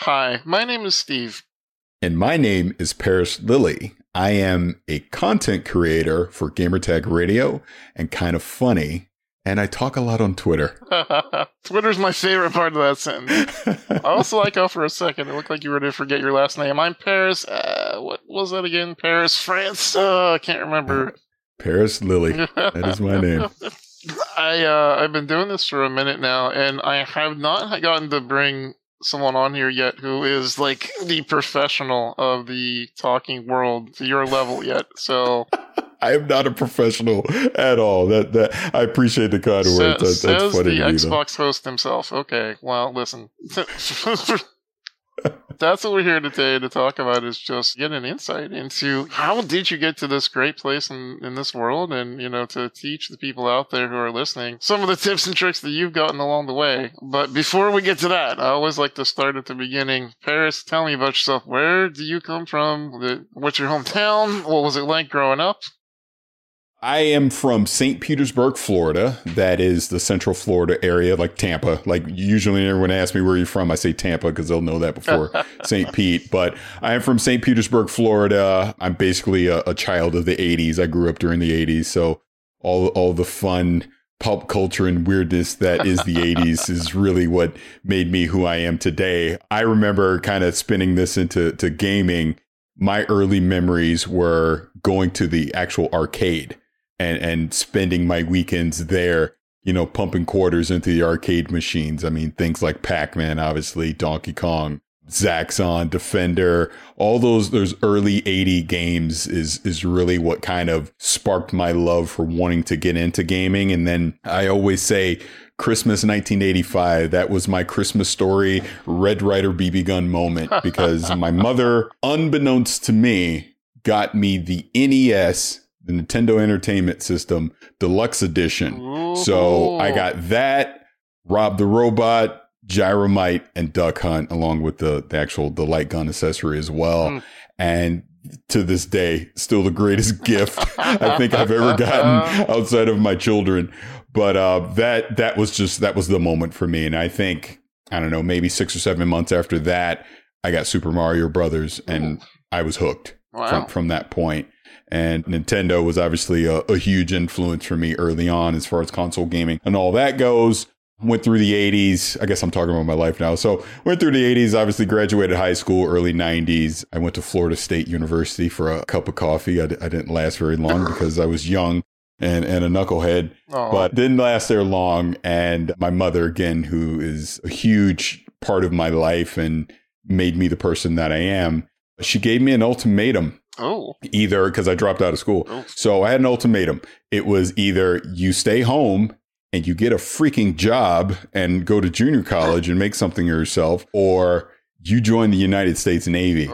Hi, my name is Steve. And my name is Paris Lilly. I am a content creator for Gamertag Radio and Kind of Funny, and I talk a lot on Twitter. Twitter's my favorite part of that sentence. I also like how for a second it looked like you were to forget your last name. I'm Paris. What was that again? Paris, France? I can't remember. Paris Lilly. That is my name. I've been doing this for a minute now, and I have not gotten to bring someone on here yet who is like the professional of the talking world to your level yet. So I am not a professional at all. That I appreciate the kind of words. That's says funny the to me, Xbox host himself. Okay, well, listen. That's what we're here today to talk about, is just get an insight into how did you get to this great place in this world, and, you know, to teach the people out there who are listening some of the tips and tricks that you've gotten along the way. But before we get to that, I always like to start at the beginning. Paris, tell me about yourself. Where do you come from? What's your hometown? What was it like growing up? I am from St. Petersburg, Florida. That is the Central Florida area, like Tampa. Like usually everyone asks me where you're from, I say Tampa because they'll know that before St. Pete. But I am from St. Petersburg, Florida. I'm basically a child of the 80s. I grew up during the 80s. So all the fun pop culture and weirdness that is the 80s is really what made me who I am today. I remember kind of spinning this into gaming. My early memories were going to the actual arcade and spending my weekends there, you know, pumping quarters into the arcade machines. I mean, things like Pac-Man, obviously, Donkey Kong, Zaxxon, Defender, all those early 80 games is really what kind of sparked my love for wanting to get into gaming. And then I always say Christmas 1985, that was my Christmas Story Red Ryder BB gun moment, because my mother, unbeknownst to me, got me the NES, the Nintendo Entertainment System Deluxe Edition. Ooh. So I got that, Rob the Robot, Gyromite, and Duck Hunt, along with the light gun accessory as well. And to this day, still the greatest gift I think I've ever gotten outside of my children. But that was the moment for me. And I think, I don't know, maybe 6 or 7 months after that, I got Super Mario Brothers, and I was hooked from that point. And Nintendo was obviously a huge influence for me early on as far as console gaming and all that goes. Went through the 80s. I guess I'm talking about my life now. So went through the 80s, obviously graduated high school, early 90s. I went to Florida State University for a cup of coffee. I didn't last very long because I was young and a knucklehead, but didn't last there long. And my mother, again, who is a huge part of my life and made me the person that I am, she gave me an ultimatum. Either, because I dropped out of school. So I had an ultimatum. It was either you stay home and you get a freaking job and go to junior college and make something of yourself, or you join the United States Navy.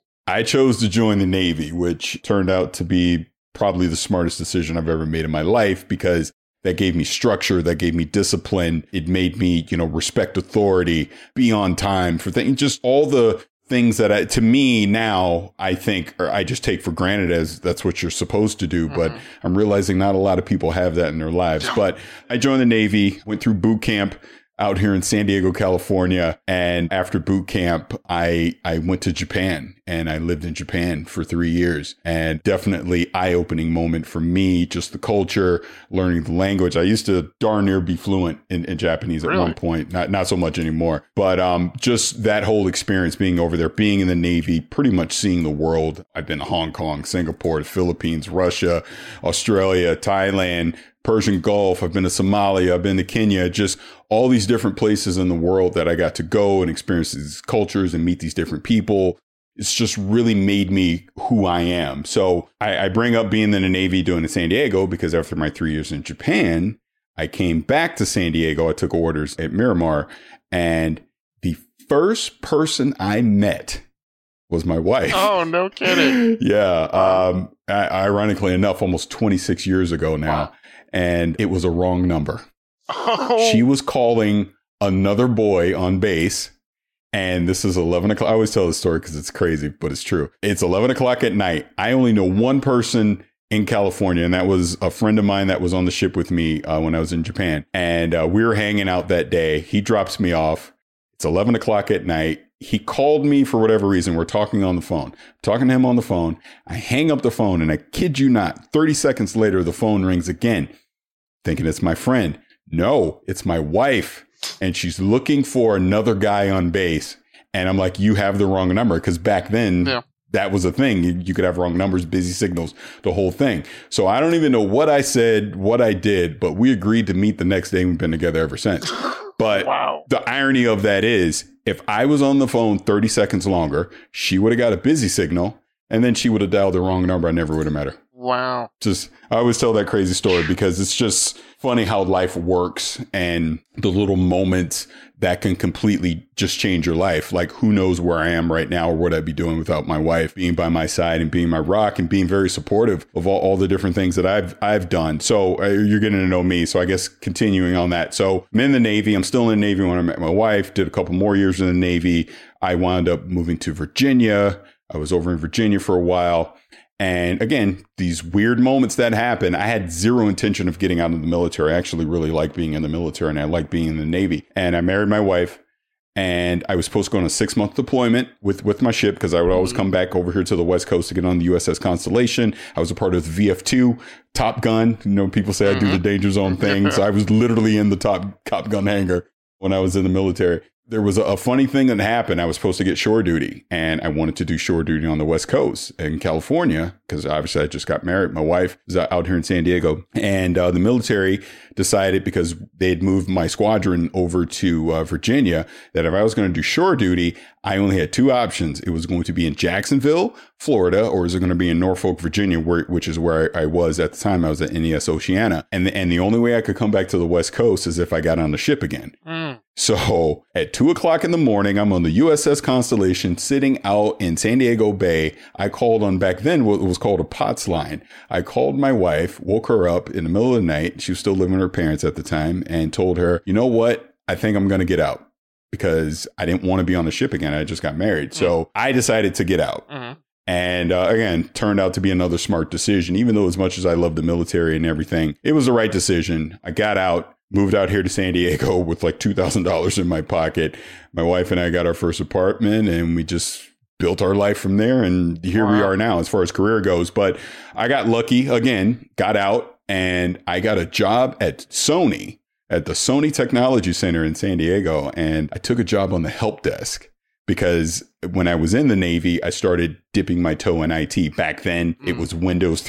I chose to join the Navy, which turned out to be probably the smartest decision I've ever made in my life, because that gave me structure, that gave me discipline. It made me, you know, respect authority, be on time for things, just all the things that to me now, I think, or I just take for granted as that's what you're supposed to do. But I'm realizing not a lot of people have that in their lives. But I joined the Navy, went through boot camp out here in San Diego, California. And after boot camp, I went to Japan, and I lived in Japan for 3 years. And definitely eye-opening moment for me, just the culture, learning the language. I used to darn near be fluent in Japanese at one point, not so much anymore. But just that whole experience being over there, being in the Navy, pretty much seeing the world. I've been to Hong Kong, Singapore, the Philippines, Russia, Australia, Thailand, Persian Gulf. I've been to Somalia. I've been to Kenya. Just all these different places in the world that I got to go and experience these cultures and meet these different people. It's just really made me who I am. So I bring up being in the Navy, doing in San Diego, because after my 3 years in Japan, I came back to San Diego. I took orders at Miramar, and the first person I met was my wife. Oh, no kidding. Yeah. Ironically enough, almost 26 years ago now. Wow. And it was a wrong number. She was calling another boy on base. And this is 11 o'clock. I always tell this story because it's crazy, but it's true. It's 11 o'clock at night. I only know one person in California, and that was a friend of mine that was on the ship with me when I was in Japan. And we were hanging out that day. He drops me off. It's 11 o'clock at night. he called me for whatever reason. We're talking on the phone, talking to him on the phone. I hang up the phone, and I kid you not, 30 seconds later, the phone rings again, thinking it's my friend. No, it's my wife. And she's looking for another guy on base. And I'm like, you have the wrong number. Because back then, that was a thing. You could have wrong numbers, busy signals, the whole thing. So I don't even know what I said, what I did, but we agreed to meet the next day. We've been together ever since. But the irony of that is, if I was on the phone 30 seconds longer, she would have got a busy signal, and then she would have dialed the wrong number. I never would have met her. Wow. I always tell that crazy story because it's just funny how life works and the little moments that can completely just change your life. Like, who knows where I am right now or what I'd be doing without my wife being by my side and being my rock and being very supportive of all the different things that I've done. So you're getting to know me. So I guess continuing on that. So I'm in the Navy. I'm still in the Navy when I met my wife, did a couple more years in the Navy. I wound up moving to Virginia. I was over in Virginia for a while. And again, these weird moments that happen, I had zero intention of getting out of the military. I actually really like being in the military, and I like being in the Navy. And I married my wife, and I was supposed to go on a 6-month deployment with my ship because I would always come back over here to the West Coast to get on the USS Constellation. I was a part of the VF2, Top Gun. You know, people say I do the danger zone thing. So I was literally in the Top Gun hangar when I was in the military. There was a funny thing that happened. I was supposed to get shore duty, and I wanted to do shore duty on the West Coast in California because obviously I just got married. My wife is out here in San Diego, and the military decided, because they had moved my squadron over to Virginia, that if I was going to do shore duty, I only had 2 options. It was going to be in Jacksonville, Florida, or is it going to be in Norfolk, Virginia, which is where I was at the time. I was at NES Oceana. And the only way I could come back to the West Coast is if I got on the ship again. So at 2:00 in the morning, I'm on the USS Constellation sitting out in San Diego Bay. I called on, back then, what was called a POTS line. I called my wife, woke her up in the middle of the night. She was still living with her parents at the time, and told her, you know what? I think I'm going to get out, because I didn't want to be on the ship again. I just got married. So I decided to get out. And again, turned out to be another smart decision. Even though, as much as I love the military and everything, it was the right decision. I got out, moved out here to San Diego with like $2,000 in my pocket. My wife and I got our first apartment, and we just built our life from there. And here we are now as far as career goes. But I got lucky again, got out, and I got a job at Sony, at the Sony Technology Center in San Diego. And I took a job on the help desk, because when I was in the Navy, I started dipping my toe in IT. Back then, it was Windows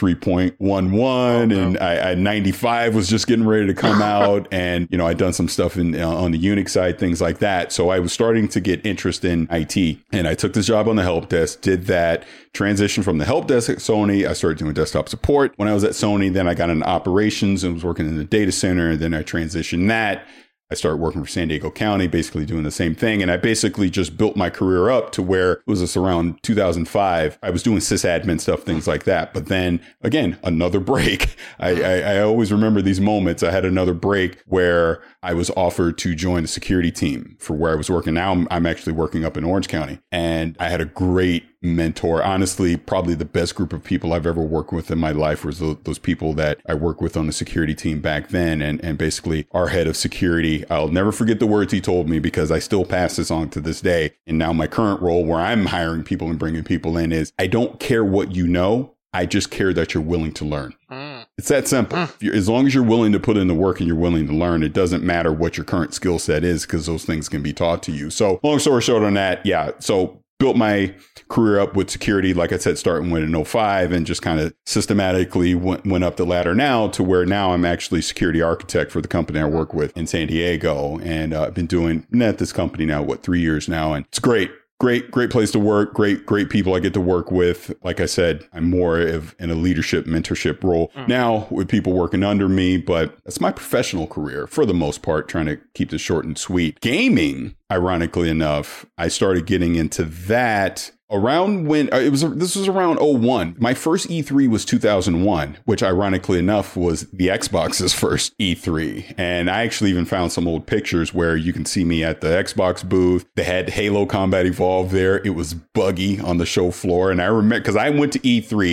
3.11, and I 95 was just getting ready to come out. And, you know, I'd done some stuff on the Unix side, things like that. So I was starting to get interest in IT. And I took this job on the help desk, did that, transition from the help desk at Sony. I started doing desktop support when I was at Sony. Then I got into operations and was working in the data center. And then I transitioned that. I started working for San Diego County, basically doing the same thing. And I basically just built my career up to where, it was this around 2005, I was doing sysadmin stuff, things like that. But then again, another break. I always remember these moments. I had another break where I was offered to join the security team for where I was working. Now I'm actually working up in Orange County, and I had a great mentor. Honestly, probably the best group of people I've ever worked with in my life was those people that I worked with on the security team back then. And basically our head of security, I'll never forget the words he told me, because I still pass this on to this day. And now my current role, where I'm hiring people and bringing people in, is I don't care what you know. I just care that you're willing to learn. It's that simple. As long as you're willing to put in the work and you're willing to learn, it doesn't matter what your current skill set is, because those things can be taught to you. So long story short on that, so built my career up with security, like I said, starting with in 05, and just kind of systematically went up the ladder now to where now I'm actually security architect for the company I work with in San Diego. And I've been doing at this company now, 3 years now. And it's great. Great place to work. Great people I get to work with. Like I said, I'm more of in a leadership, mentorship role now with people working under me, but that's my professional career for the most part, trying to keep this short and sweet. Gaming, ironically enough, I started getting into that around when this was around 01. My first E3 was 2001, which ironically enough was the Xbox's first E3. And I actually even found some old pictures where you can see me at the Xbox booth. They had Halo Combat Evolved there. It was buggy on the show floor. And I remember, because I went to E3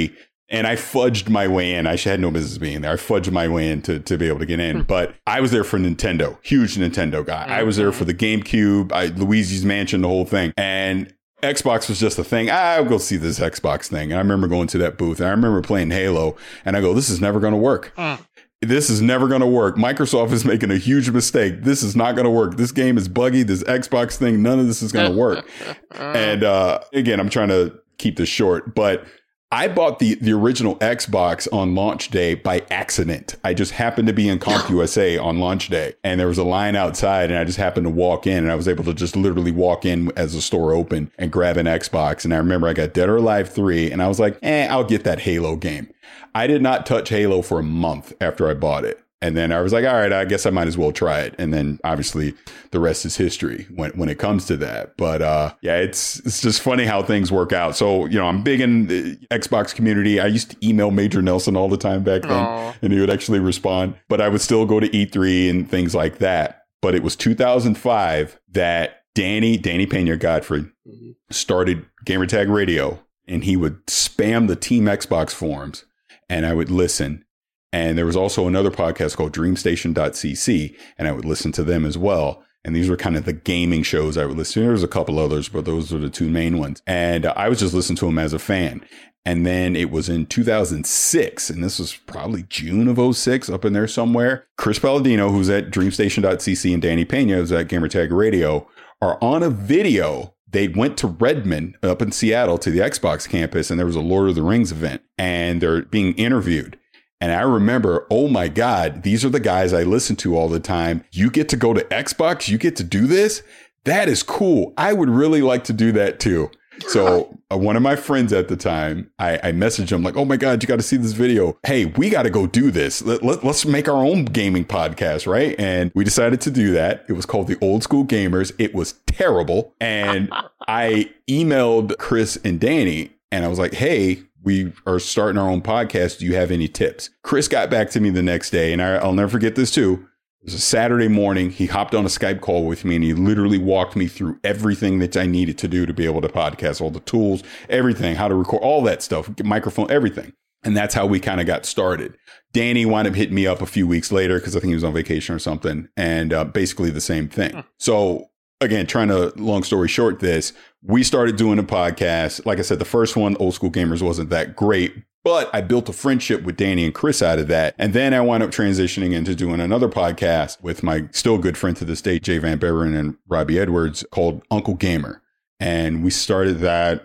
And I fudged my way in. I had no business being there. I fudged my way in to be able to get in. But I was there for Nintendo. Huge Nintendo guy. I was there for the GameCube, Luigi's Mansion, the whole thing. And Xbox was just a thing. I'll go see this Xbox thing. And I remember going to that booth. And I remember playing Halo. And I go, this is never going to work. This is never going to work. Microsoft is making a huge mistake. This is not going to work. This game is buggy. This Xbox thing, none of this is going to work. And again, I'm trying to keep this short. But I bought the original Xbox on launch day by accident. I just happened to be in CompUSA on launch day, and there was a line outside, and I just happened to walk in, and I was able to just literally walk in as the store opened and grab an Xbox. And I remember I got Dead or Alive 3, and I was like, I'll get that Halo game. I did not touch Halo for a month after I bought it. And then I was like, all right, I guess I might as well try it. And then obviously the rest is history when it comes to that. But yeah, it's just funny how things work out. So, I'm big in the Xbox community. I used to email Major Nelson all the time back then, and he would actually respond. But I would still go to E3 and things like that. But it was 2005 that Danny Pena Godfrey started Gamertag Radio, and he would spam the Team Xbox forums, and I would listen. And there was also another podcast called DreamStation.cc, and I would listen to them as well. And these were kind of the gaming shows I would listen to. There was a couple others, but those were the two main ones. And I was just listening to them as a fan. And then it was in 2006, and this was probably June of 06, up in there somewhere. Chris Palladino, who's at DreamStation.cc, and Danny Pena, who's at Gamertag Radio, are on a video. They went to Redmond up in Seattle to the Xbox campus, and there was a Lord of the Rings event, and they're being interviewed. And I remember, oh my God, these are the guys I listen to all the time. You get to go to Xbox? You get to do this? That is cool. I would really like to do that too. So one of my friends at the time, I messaged him like, oh my God, you got to see this video. Hey, we got to go do this. Let's make our own gaming podcast, right? And we decided to do that. It was called The Old School Gamers. It was terrible. And I emailed Chris and Danny, and I was like, hey, we are starting our own podcast. Do you have any tips? Chris got back to me the next day, and I'll never forget this too. It was a Saturday morning. He hopped on a Skype call with me, and he literally walked me through everything that I needed to do to be able to podcast, all the tools, everything, how to record, all that stuff, microphone, everything. And that's how we kind of got started. Danny wound up hitting me up a few weeks later because I think he was on vacation or something, and basically the same thing. So again, trying to long story short this, we started doing a podcast. Like I said, the first one, Old School Gamers, wasn't that great, but I built a friendship with Danny and Chris out of that. And then I wound up transitioning into doing another podcast with my still good friend to this day, Jay Van Beveren and Robbie Edwards, called Uncle Gamer. And we started that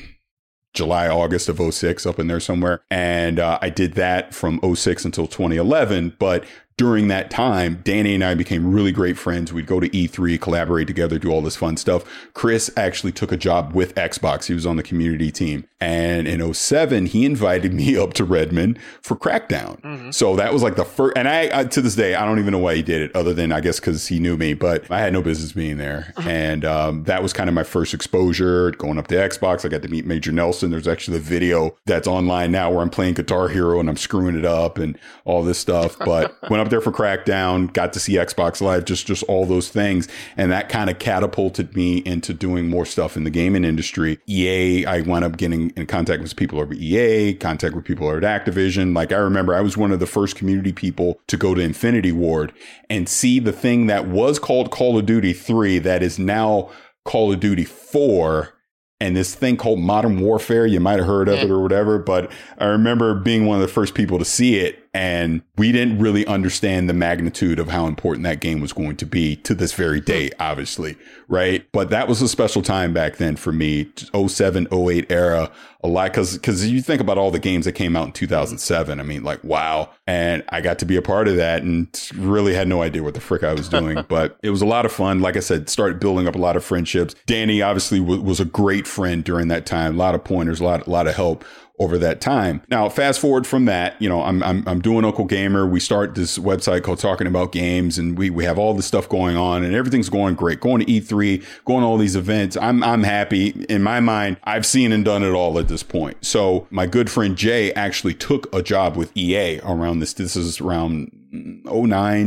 July, August of 06, up in there somewhere. And I did that from 06 until 2011. But during that time, Danny and I became really great friends. We'd go to E3, collaborate together, do all this fun stuff. Chris actually took a job with Xbox. He was on the community team. And in 07, he invited me up to Redmond for Crackdown. So that was like the first, and I to this day, I don't even know why he did it, other than I guess because he knew me, but I had no business being there. And that was kind of my first exposure going up to Xbox. I got to meet Major Nelson. There's actually a video that's online now where I'm playing Guitar Hero and I'm screwing it up and all this stuff. But went up there for Crackdown, got to see Xbox Live, just all those things. And that kind of catapulted me into doing more stuff in the gaming industry. EA, I wound up getting in contact with people over EA, contact with people over at Activision. Like I remember I was one of the first community people to go to Infinity Ward and see the thing that was called Call of Duty 3 that is now Call of Duty 4. And this thing called Modern Warfare, you might have heard of it or whatever, but I remember being one of the first people to see it. And we didn't really understand the magnitude of how important that game was going to be to this very day, obviously, right? But that was a special time back then for me, 07, 08 era, a lot, because you think about all the games that came out in 2007. I mean, like, wow. And I got to be a part of that and really had no idea what the frick I was doing. But it was a lot of fun. Like I said, started building up a lot of friendships. Danny obviously was a great friend during that time. A lot of pointers, a lot of help over that time. Now, fast forward from that, I'm doing Uncle Gamer. We start this website called Talking About Games, and we have all this stuff going on, and everything's going great. Going to E3, going to all these events. I'm happy. In my mind, I've seen and done it all at this point. So my good friend Jay actually took a job with EA around this. This is around 09,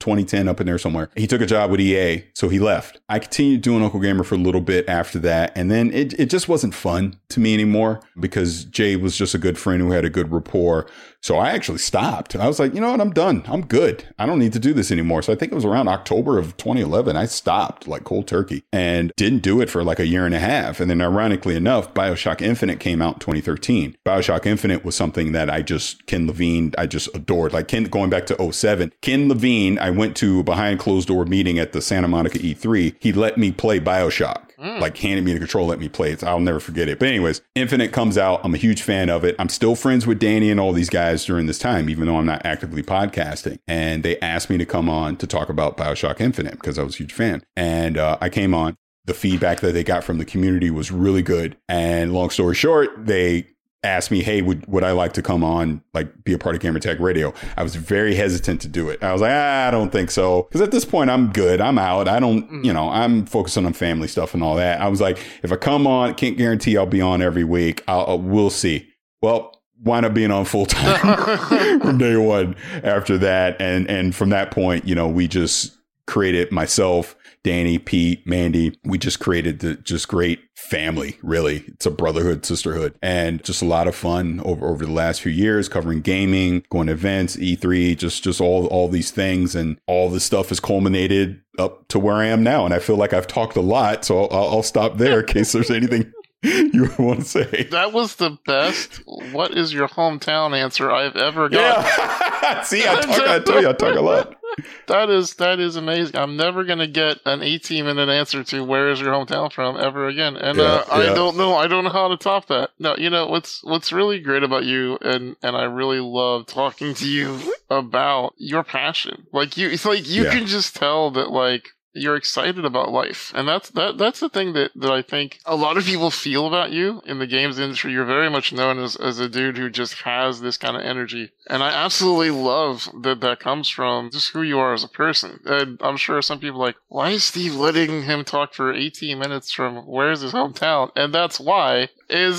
2010, up in there somewhere. He took a job with EA, so he left. I continued doing Uncle Gamer for a little bit after that, and then it just wasn't fun to me anymore because Jay was just a good friend who had a good rapport. So I actually stopped. I was like, you know what? I'm done. I'm good. I don't need to do this anymore. So I think it was around October of 2011. I stopped like cold turkey and didn't do it for like a year and a half. And then ironically enough, BioShock Infinite came out in 2013. BioShock Infinite was something that Ken Levine, I just adored. Like going back to 07, Ken Levine, I went to a behind closed door meeting at the Santa Monica E3. He let me play BioShock. Like handed me the control, let me play it. I'll never forget it. But anyways, Infinite comes out. I'm a huge fan of it. I'm still friends with Danny and all these guys during this time, even though I'm not actively podcasting. And they asked me to come on to talk about BioShock Infinite because I was a huge fan. And I came on. The feedback that they got from the community was really good. And long story short, they asked me, hey, would I like to come on, like be a part of Gamertag Radio? I was very hesitant to do it. I was like, I don't think so. Because at this point, I'm good. I'm out. I don't, I'm focusing on family stuff and all that. I was like, if I come on, can't guarantee I'll be on every week. We'll see. Well, wind up being on full time from day one after that. And from that point, we just created myself, Danny, Pete, Mandy. We just created the just great family, really. It's a brotherhood, sisterhood, and just a lot of fun over the last few years, covering gaming, going to events, E3, just all these things. And all this stuff has culminated up to where I am now. And I feel like I've talked a lot, so I'll stop there in case there's anything you want to say. That was the best "what is your hometown" answer I've ever got. Yeah. See, I tell you, I talk a lot. That is amazing. I'm never gonna get an 18-minute answer to "where is your hometown from" ever again, and I don't know how to top that. No, what's really great about you, and I really love talking to you about your passion. Like you can just tell that like you're excited about life, and that's the thing that I think a lot of people feel about you in the games industry. You're very much known as a dude who just has this kind of energy, and I absolutely love that comes from just who you are as a person. And I'm sure some people are like, why is Steve letting him talk for 18 minutes from where's his hometown? And that's why is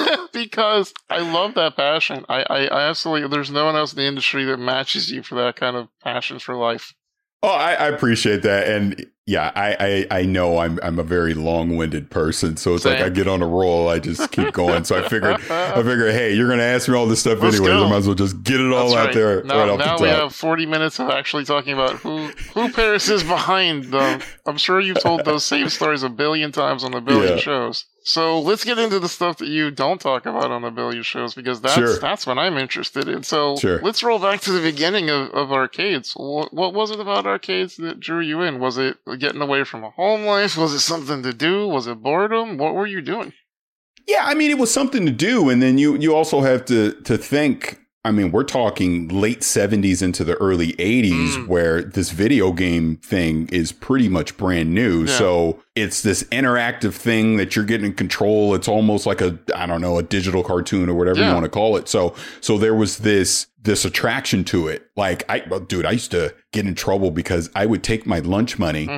because I love that passion. I absolutely, there's no one else in the industry that matches you for that kind of passion for life. Oh, I appreciate that. And yeah, I know I'm a very long-winded person. So it's like I get on a roll, I just keep going. So I figured, hey, you're going to ask me all this stuff anyways. I might as well just get it all out there. Now we have 40 minutes of actually talking about who Paris is behind them. I'm sure you've told those same stories a billion times on a billion shows. So let's get into the stuff that you don't talk about on a billion shows, because that's what I'm interested in. So let's roll back to the beginning of arcades. What was it about arcades that drew you in? Was it getting away from a home life? Was it something to do? Was it boredom? What were you doing? Yeah, I mean, it was something to do. And then you also have to think, I mean, we're talking late 70s into the early 80s where this video game thing is pretty much brand new. Yeah. So it's this interactive thing that you're getting in control. It's almost like a digital cartoon or whatever you want to call it. So there was this attraction to it. Like, I used to get in trouble because I would take my lunch money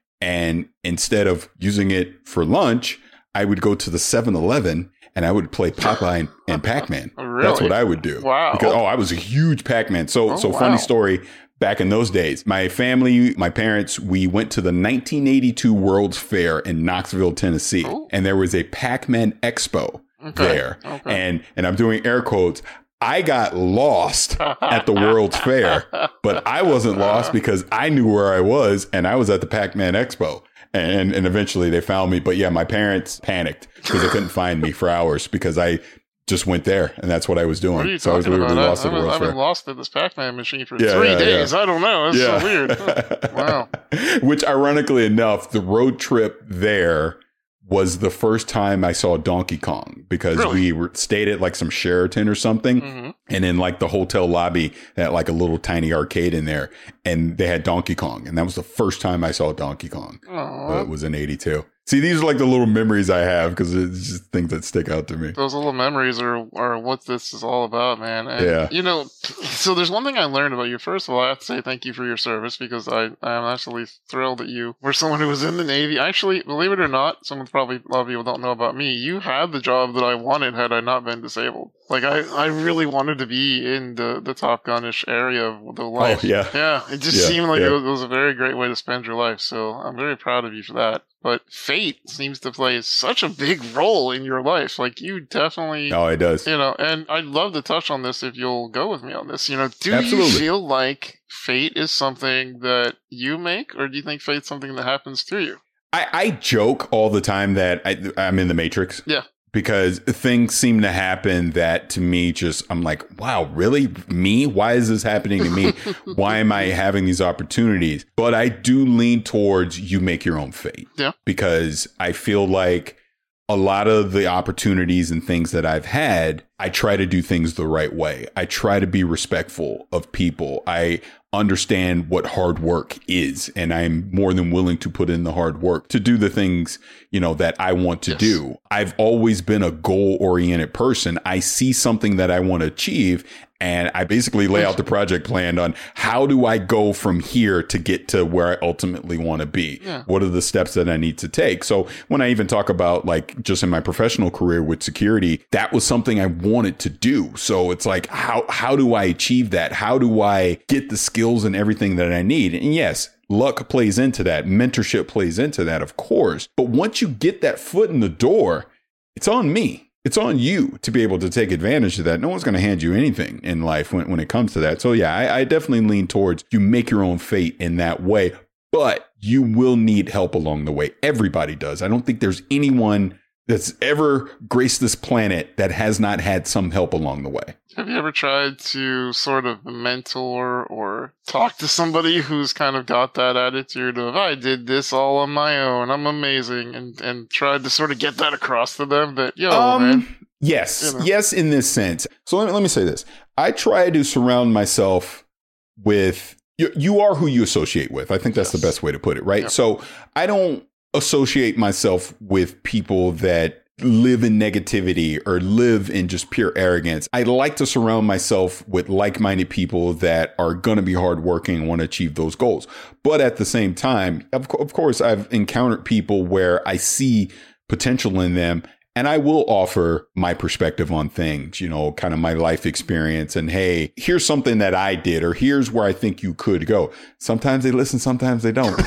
and instead of using it for lunch, I would go to the 7-Eleven and I would play Popeye and Pac-Man. Really? That's what I would do. Wow. Because, I was a huge Pac-Man. Funny story. Back in those days, my family, my parents, we went to the 1982 World's Fair in Knoxville, Tennessee. Ooh. And there was a Pac-Man Expo there. Okay. And I'm doing air quotes. I got lost at the World's Fair, but I wasn't lost because I knew where I was and I was at the Pac-Man Expo. And eventually they found me. But yeah, my parents panicked because they couldn't find me for hours because I just went there and that's what I was doing. What are you talking about? Lost I've been lost at this Pac-Man machine for 3 days. I don't know. It's so weird. Wow. Which ironically enough, the road trip there was the first time I saw Donkey Kong because we stayed at like some Sheraton or something. Mm-hmm. And in like the hotel lobby, they had like a little tiny arcade in there and they had Donkey Kong. And that was the first time I saw Donkey Kong. It was in 82. See, these are like the little memories I have because it's just things that stick out to me. Those little memories are what this is all about, man. And, so there's one thing I learned about you. First of all, I have to say thank you for your service because I'm actually thrilled that you were someone who was in the Navy. Actually, believe it or not, a lot of people don't know about me. You had the job that I wanted had I not been disabled. Like, I really wanted to be in the Top Gun-ish area of the life. Oh, yeah. Yeah, it just seemed like it was a very great way to spend your life, so I'm very proud of you for that. But fate seems to play such a big role in your life. Like, you definitely... Oh, it does. You know, and I'd love to touch on this if you'll go with me on this. You know, do Absolutely. you feel like fate is something that you make, or do you think fate's something that happens through you? I joke all the time that I'm in the Matrix. Yeah. Because things seem to happen that to me I'm like, wow, really? Me? Why is this happening to me? Why am I having these opportunities? But I do lean towards you make your own fate. Yeah. Because I feel like a lot of the opportunities and things that I've had, I try to do things the right way. I try to be respectful of people. I understand what hard work is, and I'm more than willing to put in the hard work to do the things, that I want to do. I've always been a goal-oriented person. I see something that I want to achieve, and I basically lay out the project plan on how do I go from here to get to where I ultimately want to be? Yeah. What are the steps that I need to take? So when I even talk about, like, just in my professional career with security, that was something I wanted to do. So it's like, how do I achieve that? How do I get the skills and everything that I need? And yes, luck plays into that. Mentorship plays into that, of course. But once you get that foot in the door, it's on me. It's on you to be able to take advantage of that. No one's going to hand you anything in life when it comes to that. So yeah, I definitely lean towards you make your own fate in that way, but you will need help along the way. Everybody does. I don't think there's anyone that's ever graced this planet that has not had some help along the way. Have you ever tried to sort of mentor or talk to somebody who's kind of got that attitude of, I did this all on my own, I'm amazing, and tried to sort of get that across to them that, man. Yes. Yes, in this sense. So let me say this. I try to surround myself with, you are who you associate with. I think that's the best way to put it, right? Yep. So I don't associate myself with people that live in negativity or live in just pure arrogance. I like to surround myself with like-minded people that are going to be hardworking and want to achieve those goals. But at the same time, of course, I've encountered people where I see potential in them, and I will offer my perspective on things, kind of my life experience. And hey, here's something that I did, or here's where I think you could go. Sometimes they listen, sometimes they don't,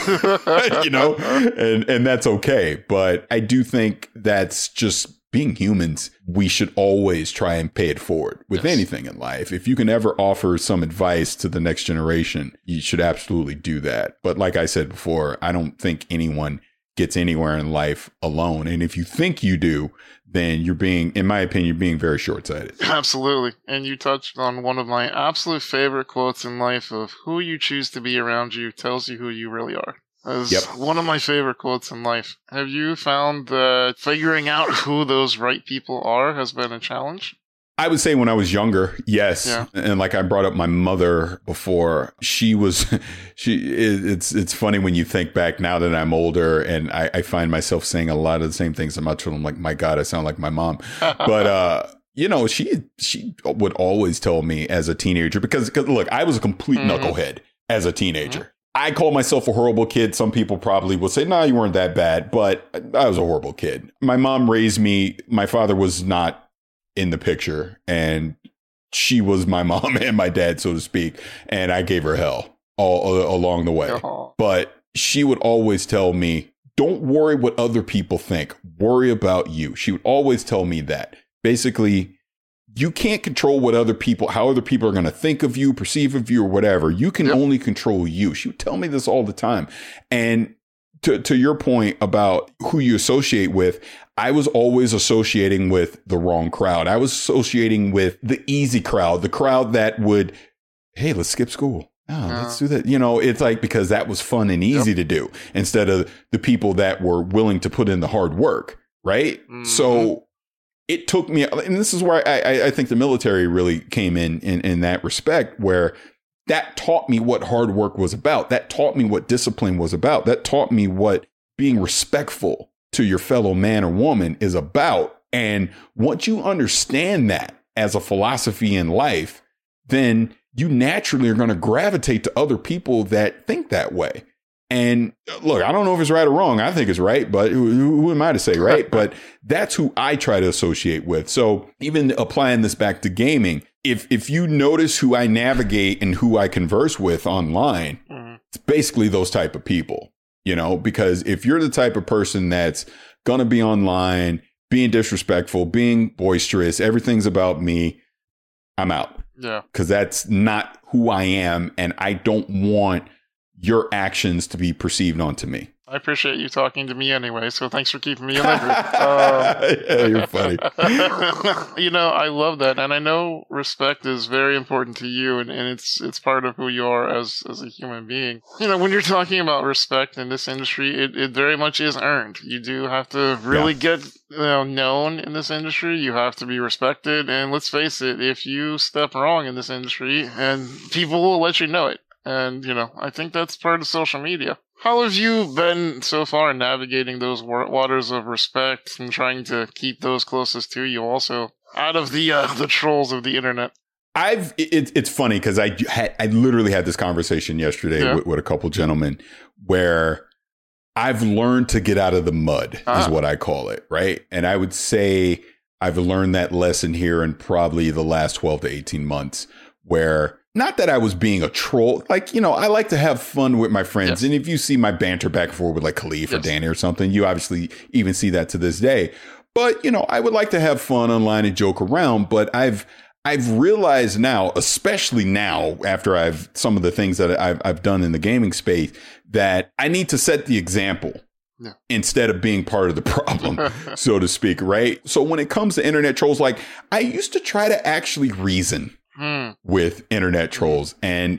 and that's okay. But I do think that's just being humans. We should always try and pay it forward with anything in life. If you can ever offer some advice to the next generation, you should absolutely do that. But like I said before, I don't think anyone gets anywhere in life alone. And if you think you do, then you're being, in my opinion, being very short-sighted. Absolutely. And you touched on one of my absolute favorite quotes in life of who you choose to be around you tells you who you really are. That's one of my favorite quotes in life. Have you found that figuring out who those right people are has been a challenge? I would say when I was younger, yes. Yeah. And like I brought up my mother before, it's funny when you think back now that I'm older and I find myself saying a lot of the same things to my children. I'm like, my God, I sound like my mom. But, she would always tell me as a teenager, because look, I was a complete knucklehead as a teenager. I call myself a horrible kid. Some people probably will say, no, you weren't that bad, but I was a horrible kid. My mom raised me. My father was not in the picture, and she was my mom and my dad, so to speak. And I gave her hell all along the way. But she would always tell me, don't worry what other people think. Worry about you. She would always tell me that. Basically, you can't control how other people are going to think of you, perceive of you, or whatever. You can only control you. She would tell me this all the time. And to your point about who you associate with, I was always associating with the wrong crowd. I was associating with the easy crowd, the crowd that would, hey, let's skip school. Oh, let's do that. It's like, because that was fun and easy to do, instead of the people that were willing to put in the hard work. Right. Mm-hmm. So it took me, and this is where I think the military really came in that respect, where that taught me what hard work was about. That taught me what discipline was about. That taught me what being respectful to your fellow man or woman is about. And once you understand that as a philosophy in life, then you naturally are going to gravitate to other people that think that way. And look, I don't know if it's right or wrong. I think it's right, but who am I to say, right? But that's who I try to associate with. So even applying this back to gaming, if you notice who I navigate and who I converse with online, it's basically those type of people, you know, because if you're the type of person that's going to be online, being disrespectful, being boisterous, everything's about me, I'm out. Yeah. Because that's not who I am. And I don't want your actions to be perceived onto me. I appreciate you talking to me anyway, so thanks for keeping me in the group. Yeah, you're funny. You know, I love that, and I know respect is very important to you, and it's part of who you are as a human being. You know, when you're talking about respect in this industry, it very much is earned. You do have to really get known in this industry. You have to be respected, and let's face it, if you step wrong in this industry, and people will let you know it. And, you know, I think that's part of social media. How have you been so far navigating those waters of respect and trying to keep those closest to you also out of the trolls of the internet? It's funny because I literally had this conversation yesterday with a couple gentlemen where I've learned to get out of the mud is what I call it. Right. And I would say I've learned that lesson here in probably the last 12 to 18 months where not that I was being a troll, like, you know, I like to have fun with my friends. Yes. And if you see my banter back and forth with like Khalif or Danny or something, you obviously even see that to this day. But, you know, I would like to have fun online and joke around. But I've realized now, especially now after some of the things that I've done in the gaming space, that I need to set the example. Yeah. Instead of being part of the problem, so to speak. Right. So when it comes to internet trolls, like I used to try to actually reason with internet trolls, and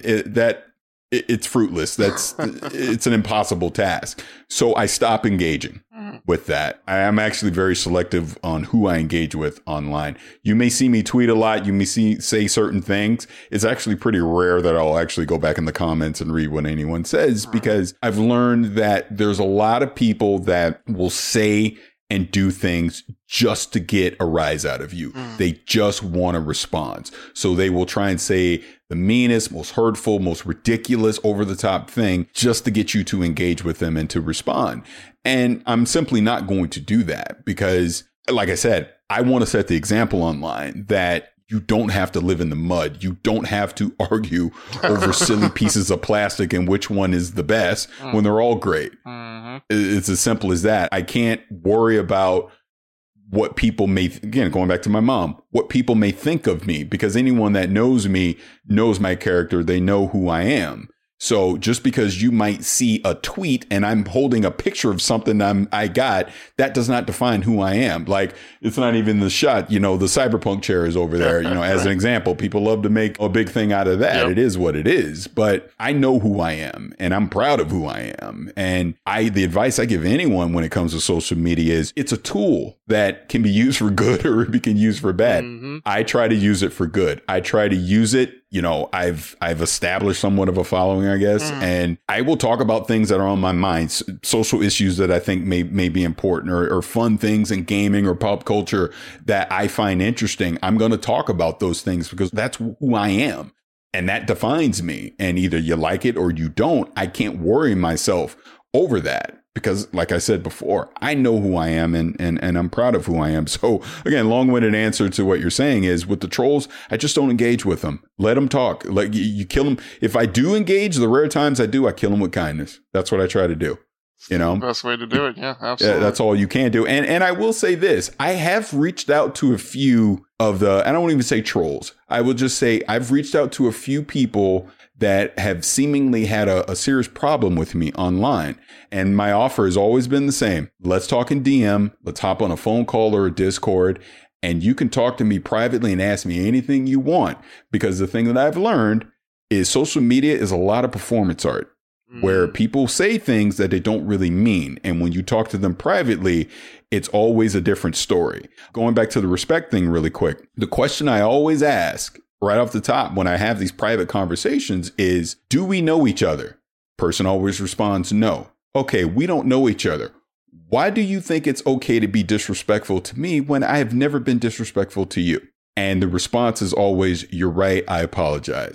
it's fruitless. It's an impossible task. So I stop engaging with that. I am actually very selective on who I engage with online. You may see me tweet a lot. You may say certain things. It's actually pretty rare that I'll actually go back in the comments and read what anyone says, because I've learned that there's a lot of people that will say and do things just to get a rise out of you. They just want a response. So they will try and say the meanest, most hurtful, most ridiculous, over the top thing just to get you to engage with them and to respond. And I'm simply not going to do that because, like I said, I want to set the example online that you don't have to live in the mud. You don't have to argue over silly pieces of plastic and which one is the best when they're all great. It's as simple as that. I can't worry about what people may, again, going back to my mom, what people may think of me, because anyone that knows me knows my character. They know who I am. So just because you might see a tweet and I'm holding a picture of something I got, that does not define who I am. Like, it's not even the shot, you know, the Cyberpunk chair is over there, you know, as an example. People love to make a big thing out of that. Yep. It is what it is. But I know who I am and I'm proud of who I am. And the advice I give anyone when it comes to social media is it's a tool that can be used for good or it can be used for bad. I try to use it for good. I try to use it. You know, I've established somewhat of a following, I guess, and I will talk about things that are on my mind, social issues that I think may be important or fun things in gaming or pop culture that I find interesting. I'm going to talk about those things because that's who I am. And that defines me. And either you like it or you don't. I can't worry myself over that. Because like I said before, I know who I am and I'm proud of who I am. So again, long-winded answer to what you're saying is with the trolls, I just don't engage with them. Let them talk. Like you kill them. If I do engage, the rare times I do, I kill them with kindness. That's what I try to do. You know, best way to do it. Yeah, absolutely. That's all you can do. And I will say this, I have reached out to a few of I don't even say trolls. I will just say I've reached out to a few people that have seemingly had a serious problem with me online. And my offer has always been the same. Let's talk in DM. Let's hop on a phone call or a Discord. And you can talk to me privately and ask me anything you want. Because the thing that I've learned is social media is a lot of performance art where people say things that they don't really mean. And when you talk to them privately, it's always a different story. Going back to the respect thing really quick, the question I always ask right off the top when I have these private conversations is, do we know each other? Person always responds, no. Okay, we don't know each other. Why do you think it's okay to be disrespectful to me when I have never been disrespectful to you? And the response is always, you're right, I apologize.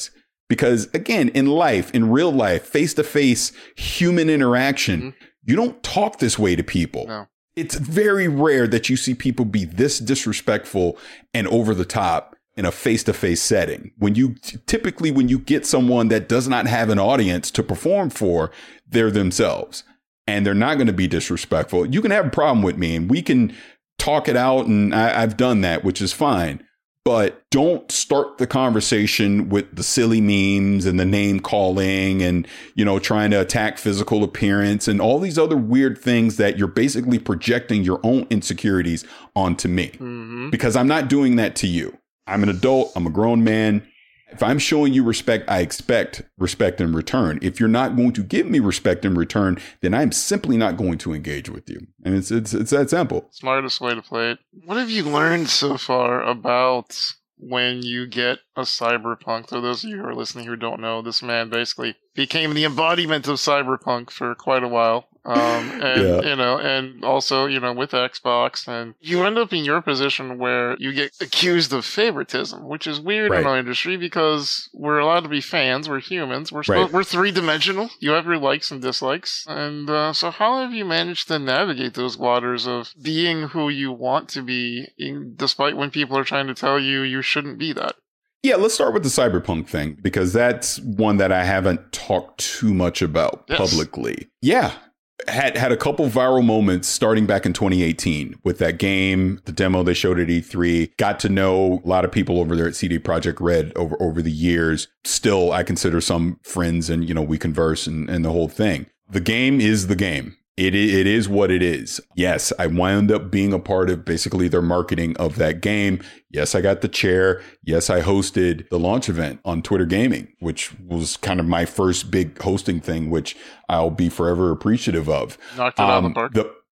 Because again, in life, in real life, face-to-face human interaction, you don't talk this way to people. No. It's very rare that you see people be this disrespectful and over the top in a face-to-face setting. When you get someone that does not have an audience to perform for, they're themselves and they're not going to be disrespectful. You can have a problem with me and we can talk it out. And I've done that, which is fine. But don't start the conversation with the silly memes and the name calling and, trying to attack physical appearance and all these other weird things that you're basically projecting your own insecurities onto me, because I'm not doing that to you. I'm an adult. I'm a grown man. If I'm showing you respect, I expect respect in return. If you're not going to give me respect in return, then I'm simply not going to engage with you. And it's that simple. Smartest way to play it. What have you learned so far about when you get a cyberpunk? For those of you who are listening who don't know, this man basically became the embodiment of cyberpunk for quite a while. And also, with Xbox, and you end up in your position where you get accused of favoritism, which is weird in our industry because we're allowed to be fans. We're humans. We're 3-dimensional. You have your likes and dislikes. And so how have you managed to navigate those waters of being who you want to be, despite when people are trying to tell you you shouldn't be that? Yeah, let's start with the cyberpunk thing, because that's one that I haven't talked too much about publicly. Yeah. Had a couple viral moments starting back in 2018 with that game, the demo they showed at E3. Got to know a lot of people over there at CD Projekt Red over the years. Still, I consider some friends and, we converse and the whole thing. The game is the game. It is what it is. Yes, I wound up being a part of basically their marketing of that game. Yes, I got the chair. Yes, I hosted the launch event on Twitter Gaming, which was kind of my first big hosting thing, which I'll be forever appreciative of. Knocked it out of the park.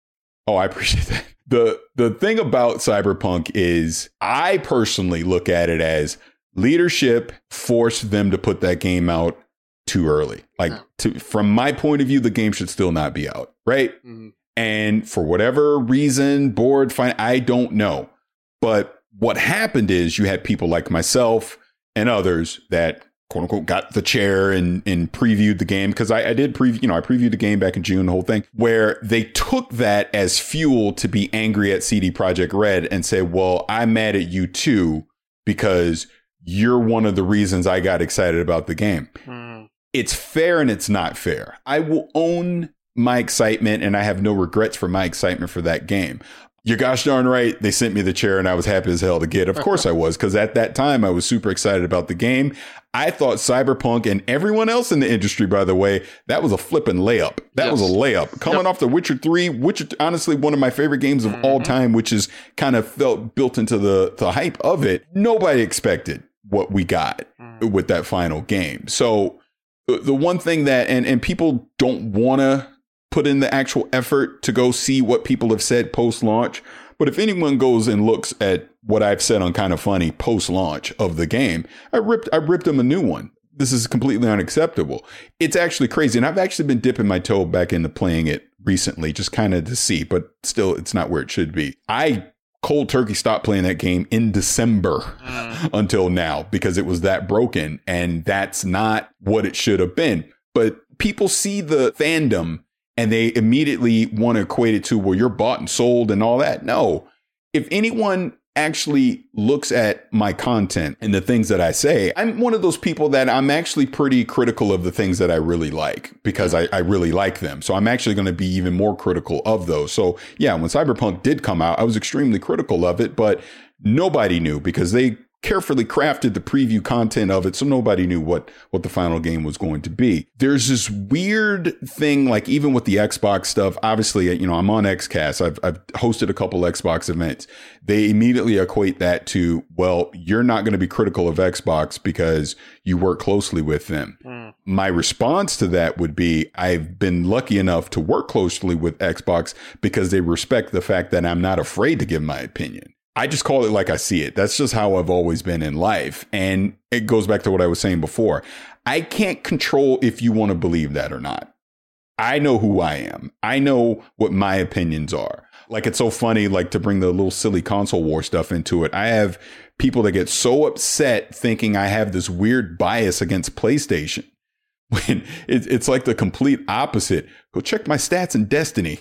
I appreciate that. The thing about Cyberpunk is I personally look at it as leadership forced them to put that game out too early. From my point of view, the game should still not be out, right? Mm-hmm. And for whatever reason, I don't know. But what happened is you had people like myself and others that quote unquote got the chair and previewed the game, because I did preview, I previewed the game back in June, the whole thing, where they took that as fuel to be angry at CD Projekt Red and say, well, I'm mad at you too, because you're one of the reasons I got excited about the game. It's fair and it's not fair. I will own my excitement and I have no regrets for my excitement for that game. You're gosh darn right. They sent me the chair and I was happy as hell to get it. Of course I was, because at that time I was super excited about the game. I thought Cyberpunk and everyone else in the industry, by the way, that was a flipping layup. That was a layup. Coming off The Witcher 3, which is honestly one of my favorite games of all time, which is kind of felt built into the hype of it. Nobody expected what we got with that final game. So the one thing that, and people don't want to put in the actual effort to go see what people have said post-launch. But if anyone goes and looks at what I've said on Kind of Funny post-launch of the game, I ripped them a new one. This is completely unacceptable. It's actually crazy. And I've actually been dipping my toe back into playing it recently, just kind of to see, but still it's not where it should be. I cold turkey stopped playing that game in December until now, because it was that broken, and that's not what it should have been. But people see the fandom and they immediately want to equate it to, well, you're bought and sold and all that. No, if anyone actually looks at my content and the things that I say, I'm one of those people that I'm actually pretty critical of the things that I really like, because I really like them. So I'm actually going to be even more critical of those. So yeah, when Cyberpunk did come out, I was extremely critical of it, but nobody knew, because they carefully crafted the preview content of it, so nobody knew what the final game was going to be. There's this weird thing, like even with the Xbox stuff, obviously, I'm on XCast. I've hosted a couple Xbox events. They immediately equate that to, well, you're not going to be critical of Xbox because you work closely with them. My response to that would be, I've been lucky enough to work closely with Xbox because they respect the fact that I'm not afraid to give my opinion. I just call it like I see it. That's just how I've always been in life. And it goes back to what I was saying before. I can't control if you want to believe that or not. I know who I am. I know what my opinions are. Like, it's so funny, like, to bring the little silly console war stuff into it. I have people that get so upset thinking I have this weird bias against PlayStation, when it's like the complete opposite. Go check my stats in Destiny.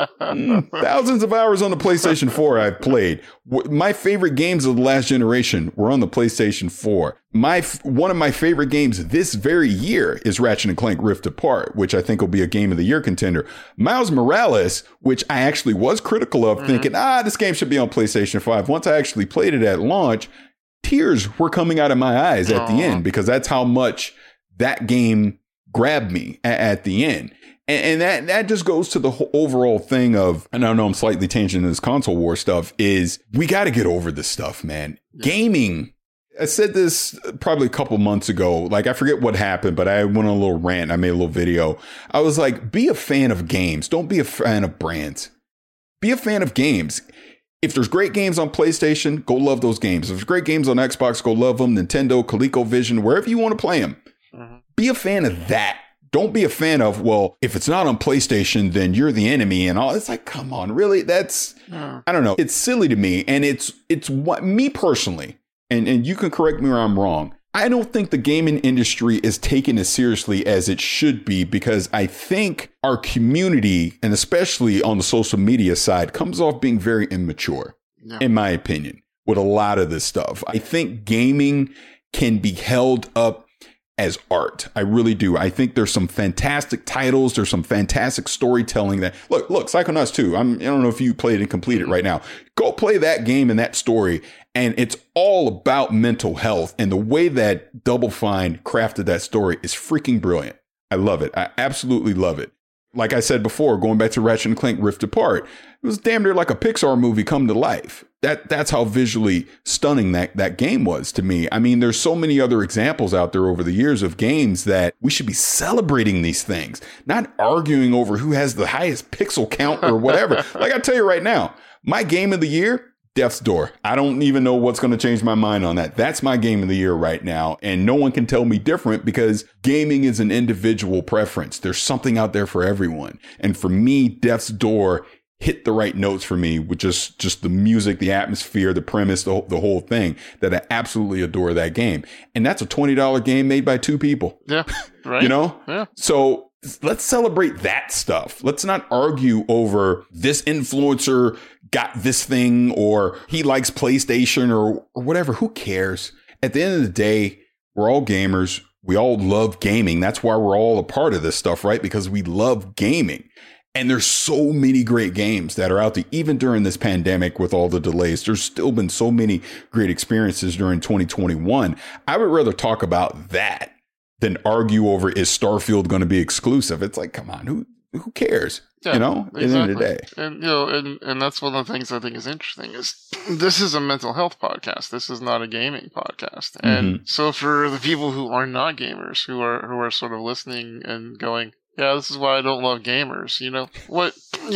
Thousands of hours on the PlayStation 4 I've played. My favorite games of the last generation were on the PlayStation 4. One of my favorite games this very year is Ratchet & Clank Rift Apart, which I think will be a Game of the Year contender. Miles Morales, which I actually was critical of, thinking, this game should be on PlayStation 5. Once I actually played it at launch, tears were coming out of my eyes at the end, because that's how much that game grabbed me at the end. And that just goes to the whole overall thing of, and I know I'm slightly tangent this console war stuff, is we got to get over this stuff, man. Gaming, I said this probably a couple months ago, like, I forget what happened, but I went on a little rant. I made a little video. I was like, be a fan of games. Don't be a fan of brands. Be a fan of games. If there's great games on PlayStation, go love those games. If there's great games on Xbox, go love them. Nintendo, ColecoVision, wherever you want to play them. Be a fan of that. Don't be a fan of, well, if it's not on PlayStation, then you're the enemy and all. It's like, come on, really? That's, I don't know. It's silly to me. And it's what me personally, and you can correct me where I'm wrong. I don't think the gaming industry is taken as seriously as it should be, because I think our community, and especially on the social media side, comes off being very immature, in my opinion, with a lot of this stuff. I think gaming can be held up as art. I really do. I think there's some fantastic titles. There's some fantastic storytelling that look, Psychonauts 2. I don't know if you played and completed it right now. Go play that game and that story. And it's all about mental health. And the way that Double Fine crafted that story is freaking brilliant. I love it. I absolutely love it. Like I said before, going back to Ratchet & Clank Rift Apart, it was damn near like a Pixar movie come to life. That's how visually stunning that game was to me. I mean, there's so many other examples out there over the years of games that we should be celebrating these things, not arguing over who has the highest pixel count or whatever. Like, I tell you right now, my game of the year, Death's Door. I don't even know what's going to change my mind on that. That's my game of the year right now. And no one can tell me different, because gaming is an individual preference. There's something out there for everyone. And for me, Death's Door hit the right notes for me with just the music, the atmosphere, the premise, the whole thing, that I absolutely adore that game. And that's a $20 game made by two people. Yeah. Right. You know? Yeah. So let's celebrate that stuff. Let's not argue over this influencer got this thing, or he likes PlayStation or whatever. Who cares? At the end of the day, we're all gamers. We all love gaming. That's why we're all a part of this stuff, right? Because we love gaming. And there's so many great games that are out there, even during this pandemic with all the delays. There's still been so many great experiences during 2021. I would rather talk about that than argue over, is Starfield going to be exclusive? It's like, come on, who cares? Yeah, you know, exactly. At the end of the day. And and that's one of the things I think is interesting, is this is a mental health podcast. This is not a gaming podcast. And so for the people who are not gamers, who are sort of listening and going, yeah, this is why I don't love gamers. What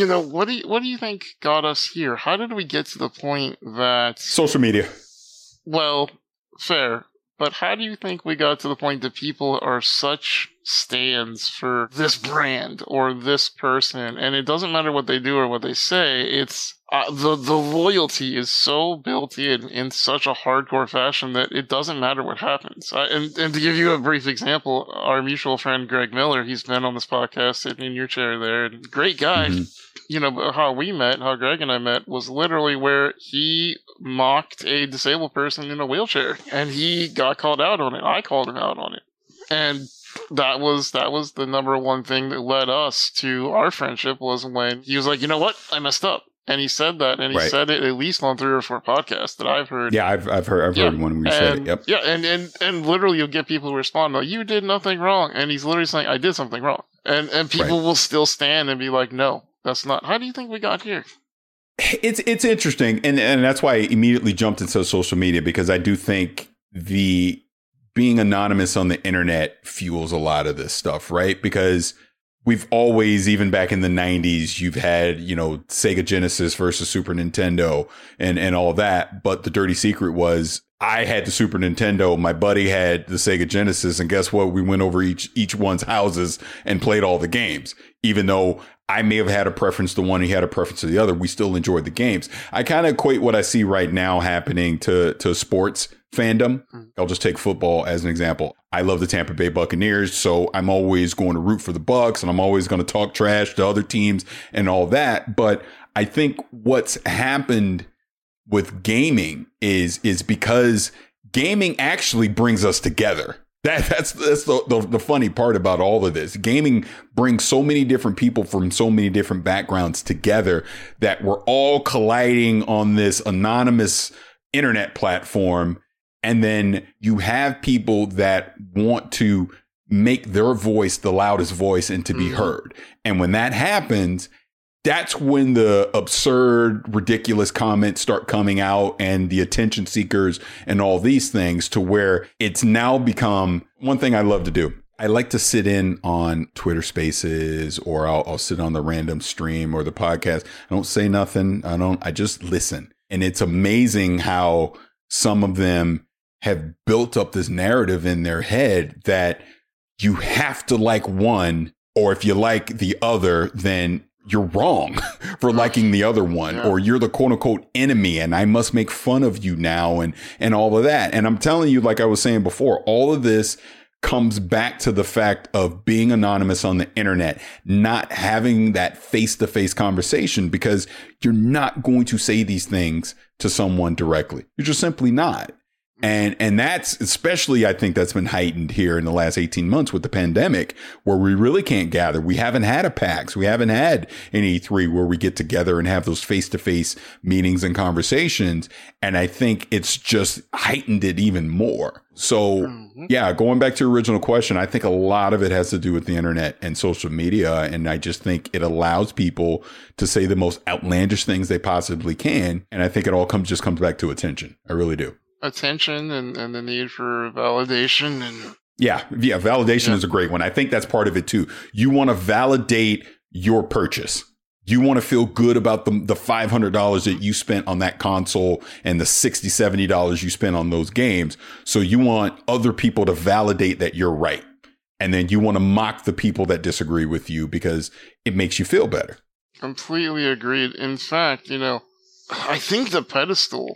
do you think got us here? How did we get to the point that social media? Well, fair. But how do you think we got to the point that people are such stands for this brand or this person, and it doesn't matter what they do or what they say, it's the loyalty is so built in such a hardcore fashion that it doesn't matter what happens. And to give you a brief example, our mutual friend Greg Miller, he's been on this podcast, sitting in your chair there, and great guy. How Greg and I met was literally where he mocked a disabled person in a wheelchair, and he got called out on it. I called him out on it. And that was the number one thing that led us to our friendship, was when he was like, you know what? I messed up. And he said that, and he said it at least on 3 or 4 podcasts that I've heard. Yeah, I've heard one where you said it. Yep. Yeah, and literally you'll get people who respond like, you did nothing wrong. And he's literally saying, I did something wrong. And people will still stand and be like, no, that's not. How do you think we got here? It's interesting. And that's why I immediately jumped into social media, because I do think being anonymous on the internet fuels a lot of this stuff, right? Because we've always, even back in the 90s, you've had, Sega Genesis versus Super Nintendo and all that. But the dirty secret was, I had the Super Nintendo. My buddy had the Sega Genesis. And guess what? We went over each one's houses and played all the games. Even though I may have had a preference to one, he had a preference to the other, we still enjoyed the games. I kind of equate what I see right now happening to sports fandom. I'll just take football as an example. I love the Tampa Bay Buccaneers, so I'm always going to root for the Bucs, and I'm always going to talk trash to other teams and all that. But I think what's happened with gaming is because gaming actually brings us together. That's the funny part about all of this. Gaming brings so many different people from so many different backgrounds together that we're all colliding on this anonymous internet platform. And then you have people that want to make their voice the loudest voice and to be heard. And when that happens, that's when the absurd, ridiculous comments start coming out and the attention seekers and all these things, to where it's now become one thing I love to do. I like to sit in on Twitter Spaces, or I'll sit on the random stream or the podcast. I don't say nothing. I just listen. And it's amazing how some of them have built up this narrative in their head that you have to like one, or if you like the other, then you're wrong for liking the other one, or you're the quote unquote enemy and I must make fun of you now and all of that. And I'm telling you, like I was saying before, all of this comes back to the fact of being anonymous on the internet, not having that face-to-face conversation, because you're not going to say these things to someone directly. You're just simply not. And that's especially, I think that's been heightened here in the last 18 months with the pandemic, where we really can't gather. We haven't had a PAX. We haven't had an E3 where we get together and have those face-to-face meetings and conversations. And I think it's just heightened it even more. So, yeah, going back to your original question, I think a lot of it has to do with the internet and social media. And I just think it allows people to say the most outlandish things they possibly can. And I think it all comes back to attention. I really do. Attention and the need for validation and validation is a great one. I think that's part of it too. You want to validate your purchase. You want to feel good about the $500 that you spent on that console and the $60, $70 you spent on those games. So you want other people to validate that you're right. And then you want to mock the people that disagree with you because it makes you feel better. Completely agreed. In fact, I think the pedestal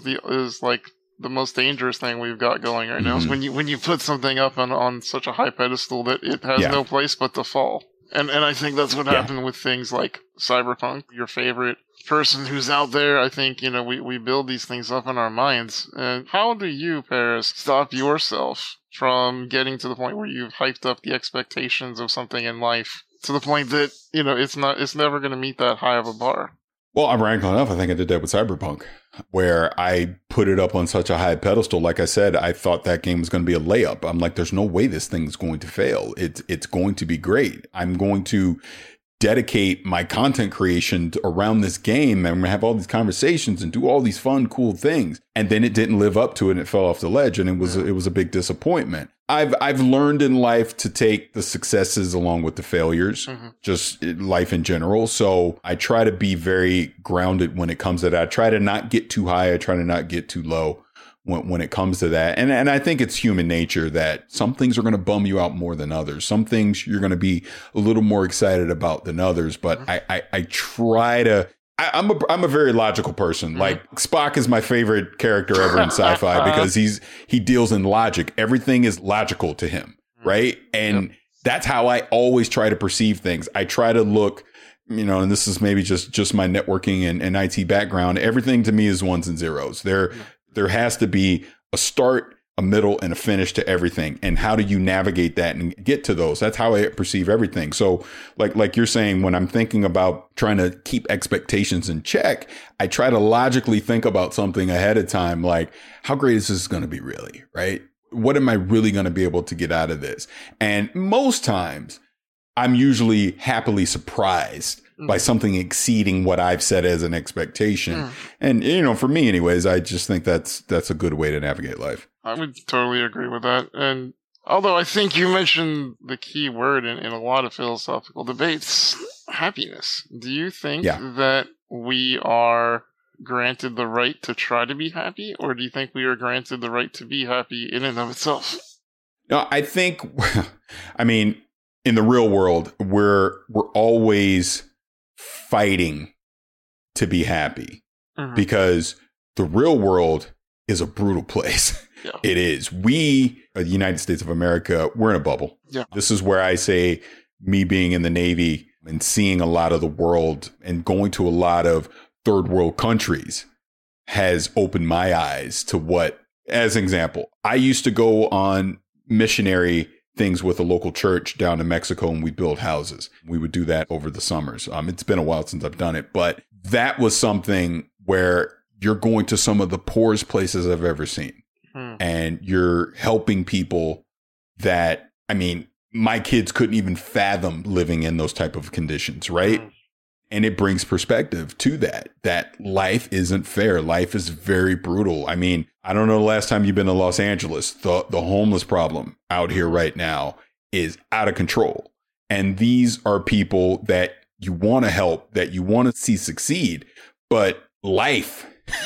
is like the most dangerous thing we've got going right now, is when you put something up on such a high pedestal that it has no place but to fall. And I think that's what happened with things like Cyberpunk, your favorite person who's out there. I think, we build these things up in our minds. And how do you, Paris, stop yourself from getting to the point where you've hyped up the expectations of something in life to the point that, it's never going to meet that high of a bar? Well, ironically enough, I think I did that with Cyberpunk, where I put it up on such a high pedestal. Like I said, I thought that game was going to be a layup. I'm like, there's no way this thing's going to fail. It's going to be great. I'm going to dedicate my content creation around this game, and I'm going to have all these conversations and do all these fun, cool things. And then it didn't live up to it and it fell off the ledge, and it was a big disappointment. I've learned in life to take the successes along with the failures, just life in general. So I try to be very grounded when it comes to that. I try to not get too high. I try to not get too low when it comes to that. And I think it's human nature that some things are going to bum you out more than others. Some things you're going to be a little more excited about than others. But I try to. I'm a very logical person. Like Spock is my favorite character ever in sci-fi because he deals in logic. Everything is logical to him, right? And that's how I always try to perceive things. I try to look, and this is maybe just my networking and IT background. Everything to me is ones and zeros. There has to be a start, a middle, and a finish to everything. And how do you navigate that and get to those? That's how I perceive everything. So like you're saying, when I'm thinking about trying to keep expectations in check, I try to logically think about something ahead of time. Like, how great is this going to be really, right? What am I really going to be able to get out of this? And most times I'm usually happily surprised by something exceeding what I've set as an expectation. And, for me anyways, I just think that's a good way to navigate life. I would totally agree with that. And although I think you mentioned the key word in a lot of philosophical debates, happiness. Do you think that we are granted the right to try to be happy, or do you think we are granted the right to be happy in and of itself? No, I think, I mean, in the real world, we're always fighting to be happy because the real world is a brutal place. Yeah. It is. We, the United States of America, we're in a bubble. Yeah. This is where I say, me being in the Navy and seeing a lot of the world and going to a lot of third world countries has opened my eyes to what, as an example, I used to go on missionary things with a local church down in Mexico, and we build houses. We would do that over the summers. It's been a while since I've done it, but that was something where you're going to some of the poorest places I've ever seen. And you're helping people that, I mean, my kids couldn't even fathom living in those type of conditions, right? And it brings perspective to that life isn't fair. Life is very brutal. I mean, I don't know the last time you've been to Los Angeles. The homeless problem out here right now is out of control. And these are people that you want to help, that you want to see succeed. But life,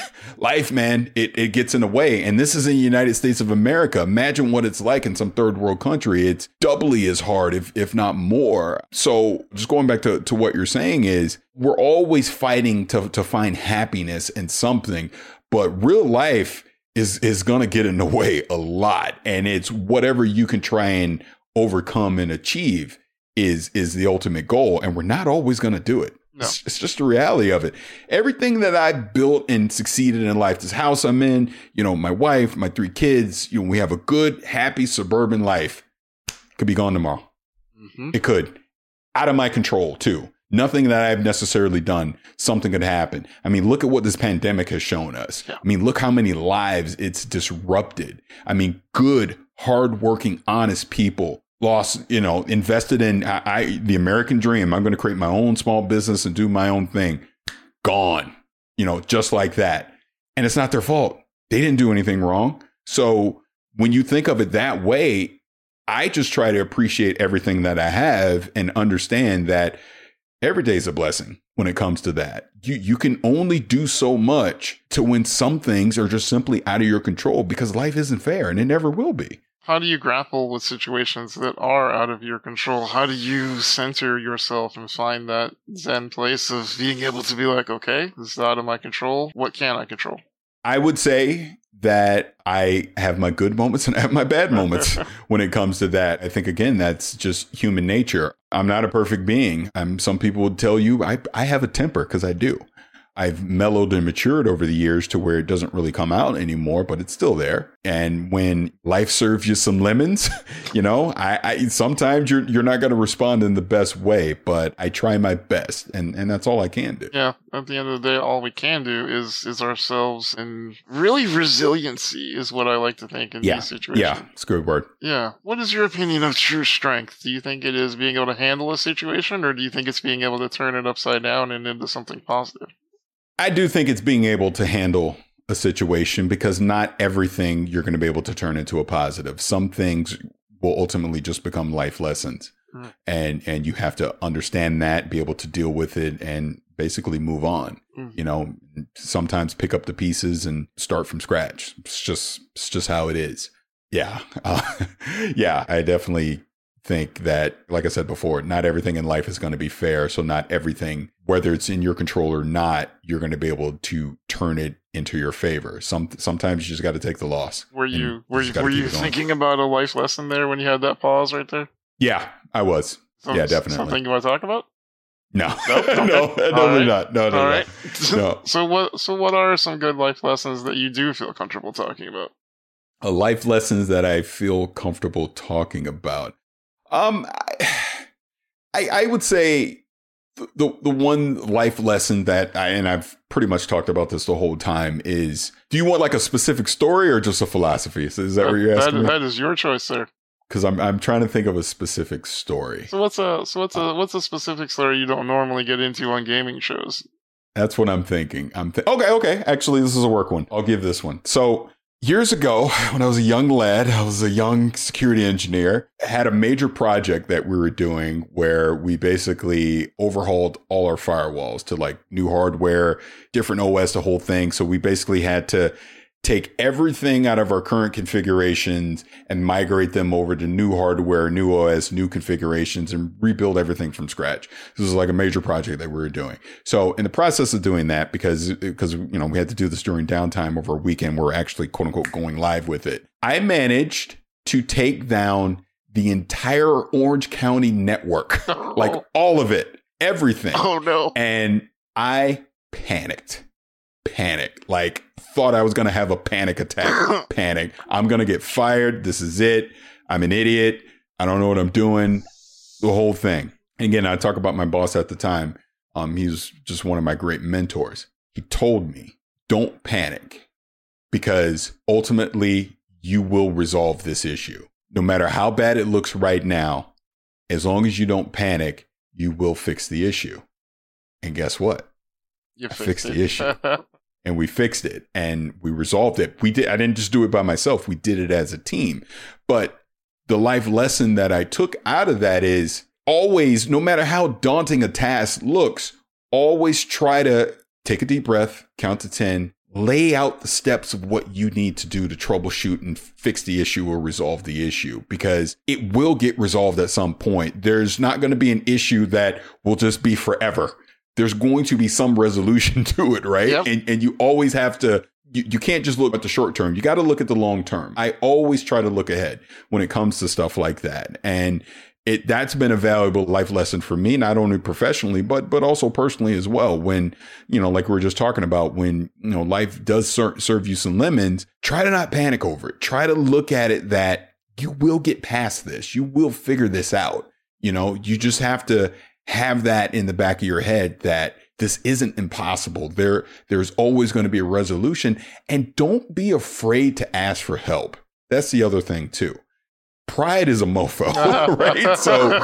man, it gets in the way. And this is in the United States of America. Imagine what it's like in some third world country. It's doubly as hard, if not more. So just going back to what you're saying is we're always fighting to find happiness in something. But real life is going to get in the way a lot. And it's whatever you can try and overcome and achieve is the ultimate goal. And we're not always going to do it. No. It's just the reality of it. Everything that I built and succeeded in life, this house I'm in, my wife, my 3 kids, we have a good, happy suburban life. Could be gone tomorrow. It could. Out of my control, too. Nothing that I've necessarily done. Something could happen. I mean, look at what this pandemic has shown us. Yeah. I mean, look how many lives it's disrupted. I mean, good, hardworking, honest people lost, invested in the American dream. I'm going to create my own small business and do my own thing. Gone, just like that. And it's not their fault. They didn't do anything wrong. So when you think of it that way, I just try to appreciate everything that I have and understand that every day is a blessing when it comes to that. You can only do so much to when some things are just simply out of your control because life isn't fair and it never will be. How do you grapple with situations that are out of your control? How do you center yourself and find that zen place of being able to be like, okay, this is out of my control. What can I control? I would say that I have my good moments and I have my bad moments when it comes to that. I think, again, that's just human nature. I'm not a perfect being. Some people would tell you I have a temper because I do. I've mellowed and matured over the years to where it doesn't really come out anymore, but it's still there. And when life serves you some lemons, I sometimes you're not going to respond in the best way, but I try my best, and that's all I can do. Yeah, at the end of the day, all we can do is ourselves, and really resiliency is what I like to think in these situations. Yeah, it's a good word. Yeah. What is your opinion of true strength? Do you think it is being able to handle a situation, or do you think it's being able to turn it upside down and into something positive? I do think it's being able to handle a situation because not everything you're going to be able to turn into a positive. Some things will ultimately just become life lessons. And you have to understand that, be able to deal with it and basically move on. Sometimes pick up the pieces and start from scratch. It's just how it is. Yeah. I definitely think that, like I said before, not everything in life is going to be fair. So not everything, whether it's in your control or not, you're going to be able to turn it into your favor. Sometimes you just got to take the loss. Were you thinking about a life lesson there when you had that pause right there? Yeah, I was. Yeah, definitely. Something you want to talk about? No, nope, okay. No, definitely not. No. All right. No. So what are some good life lessons that you do feel comfortable talking about? Life lessons that I feel comfortable talking about. I would say the one life lesson that I've pretty much talked about this the whole time is, do you want like a specific story or just a philosophy? Is that what you're asking? That is your choice, sir. Because I'm trying to think of a specific story. So what's a specific story you don't normally get into on gaming shows? That's what I'm thinking. Okay. Actually, this is a work one. I'll give this one. So Years ago, when I was a young lad, I was a young security engineer, I had a major project that we were doing where we basically overhauled all our firewalls to like new hardware, different OS, the whole thing. So we basically had to take everything out of our current configurations and migrate them over to new hardware, new OS, new configurations, and rebuild everything from scratch. This was like a major project that we were doing. So in the process of doing that, because we had to do this during downtime over a weekend, we're actually quote unquote going live with it. I managed to take down the entire Orange County network, like all of it, everything. Oh no. And I panicked, like thought I was going to have a panic attack. I'm going to get fired. This is it. I'm an idiot. I don't know what I'm doing. The whole thing. And again, I talk about my boss at the time. He was just one of my great mentors. He told me, don't panic, because ultimately you will resolve this issue. No matter how bad it looks right now, as long as you don't panic, you will fix the issue. And guess what? You fixed the issue. And we fixed it and we resolved it. I didn't just do it by myself. We did it as a team. But the life lesson that I took out of that is always, no matter how daunting a task looks, always try to take a deep breath, count to 10, lay out the steps of what you need to do to troubleshoot and fix the issue or resolve the issue, because it will get resolved at some point. There's not going to be an issue that will just be forever. There's going to be some resolution to it, right? Yep. And you always have to, you can't just look at the short term. You got to look at the long term. I always try to look ahead when it comes to stuff like that. And that's been a valuable life lesson for me, not only professionally, but also personally as well. When, like we were just talking about, when, life does serve you some lemons, try to not panic over it. Try to look at it that you will get past this. You will figure this out. You just have to have that in the back of your head that this isn't impossible. There's always going to be a resolution, and don't be afraid to ask for help. That's the other thing too. Pride is a mofo, right?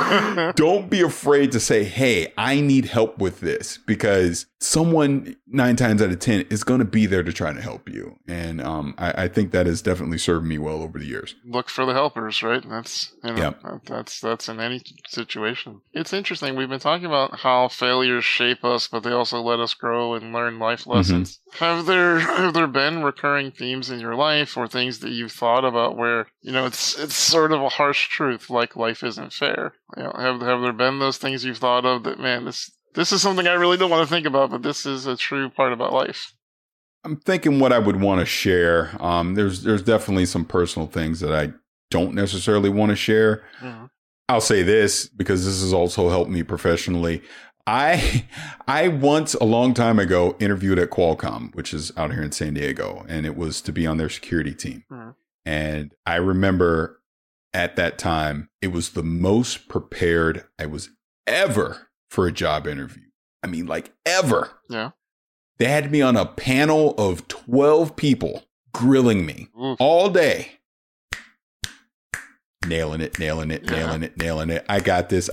So don't be afraid to say, hey, I need help with this, because someone 9 times out of 10 is going to be there to try to help you. And I think that has definitely served me well over the years. Look for the helpers, right? That's that's in any situation. It's interesting. We've been talking about how failures shape us, but they also let us grow and learn life lessons. Mm-hmm. Have there been recurring themes in your life or things that you've thought about where, it's sort of a harsh truth, like life isn't fair? Have there been those things you've thought of that, man, this is something I really don't want to think about, but this is a true part about life? I'm thinking what I would want to share. There's definitely some personal things that I don't necessarily want to share. Mm-hmm. I'll say this because this has also helped me professionally. I once, a long time ago, interviewed at Qualcomm, which is out here in San Diego, and it was to be on their security team. Mm-hmm. And I remember at that time, it was the most prepared I was ever for a job interview. I mean, like ever. Yeah. They had me on a panel of 12 people grilling me all day. Nailing it. I got this.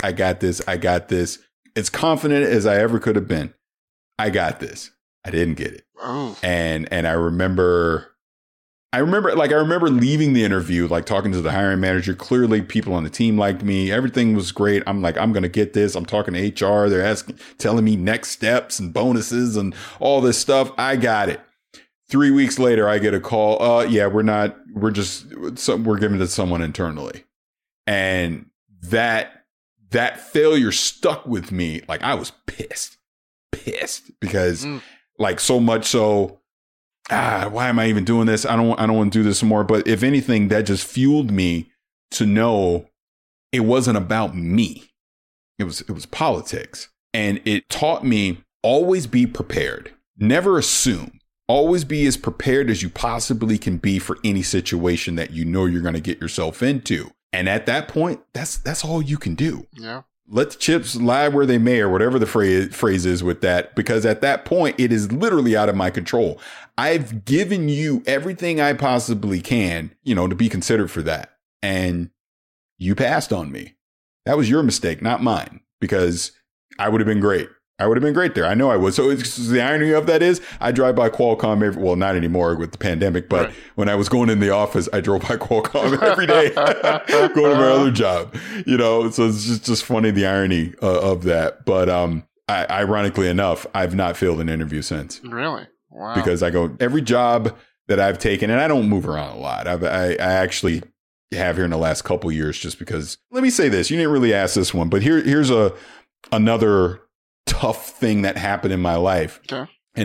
As confident as I ever could have been. I got this. I didn't get it. Oh. And I remember leaving the interview, like talking to the hiring manager. Clearly people on the team liked me. Everything was great. I'm like, I'm going to get this. I'm talking to HR. They're telling me next steps and bonuses and all this stuff. I got it. 3 weeks later, I get a call. We're giving it to someone internally. And that failure stuck with me. Like I was pissed because like so much so, why am I even doing this? I don't want to do this more. But if anything, that just fueled me to know it wasn't about me. It was politics. And it taught me always be prepared. Never assume. Always be as prepared as you possibly can be for any situation that you know you're going to get yourself into. And at that point, that's all you can do. Yeah. Let the chips lie where they may, or whatever the phrase is with that, because at that point, it is literally out of my control. I've given you everything I possibly can, to be considered for that. And you passed on me. That was your mistake, not mine, because I would have been great. I would have been great there. I know I would. So the irony of that is I drive by Qualcomm well, not anymore with the pandemic, but when I was going in the office, I drove by Qualcomm every day going to my other job, so it's just funny, the irony of that. But ironically enough, I've not failed an interview since. Really? Wow. Because I go, every job that I've taken, and I don't move around a lot. I actually have here in the last couple of years, just because, let me say this, you didn't really ask this one, but here's another tough thing that happened in my life. Okay. And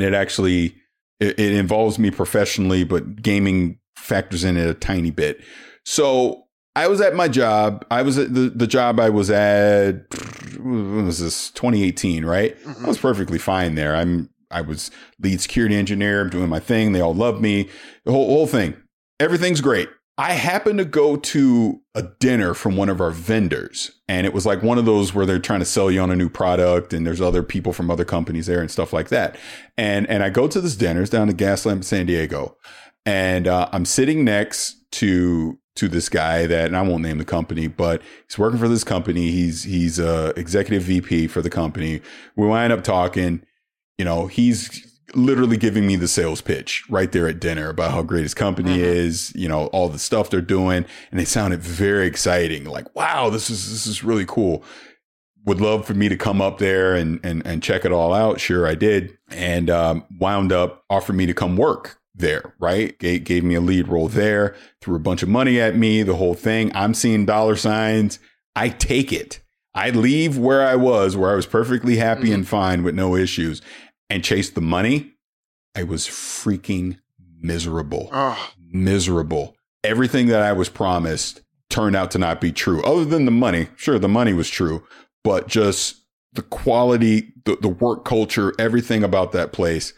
it involves me professionally, but gaming factors in it a tiny bit. So I was at my job. I was at the job I was at, when was this? 2018, right? Mm-hmm. I was perfectly fine there. I was lead security engineer. I'm doing my thing. They all love me. The whole thing. Everything's great. I happened to go to a dinner from one of our vendors, and it was like one of those where they're trying to sell you on a new product, and there's other people from other companies there and stuff like that. And I go to this dinner. It's down in Gaslamp, San Diego, and I'm sitting next to this guy that, and I won't name the company, but he's working for this company. He's executive VP for the company. We wind up talking. He's literally giving me the sales pitch right there at dinner about how great his company is, all the stuff they're doing. And it sounded very exciting. Like, wow, this is really cool. Would love for me to come up there and check it all out. Sure, I did. And wound up offering me to come work there, right? Gave me a lead role there, threw a bunch of money at me, the whole thing. I'm seeing dollar signs. I take it. I leave where I was perfectly happy and fine with no issues, and chase the money. I was freaking miserable. Miserable. Everything that I was promised turned out to not be true, other than the money. Sure, the money was true, but just the quality, the work culture, everything about that place,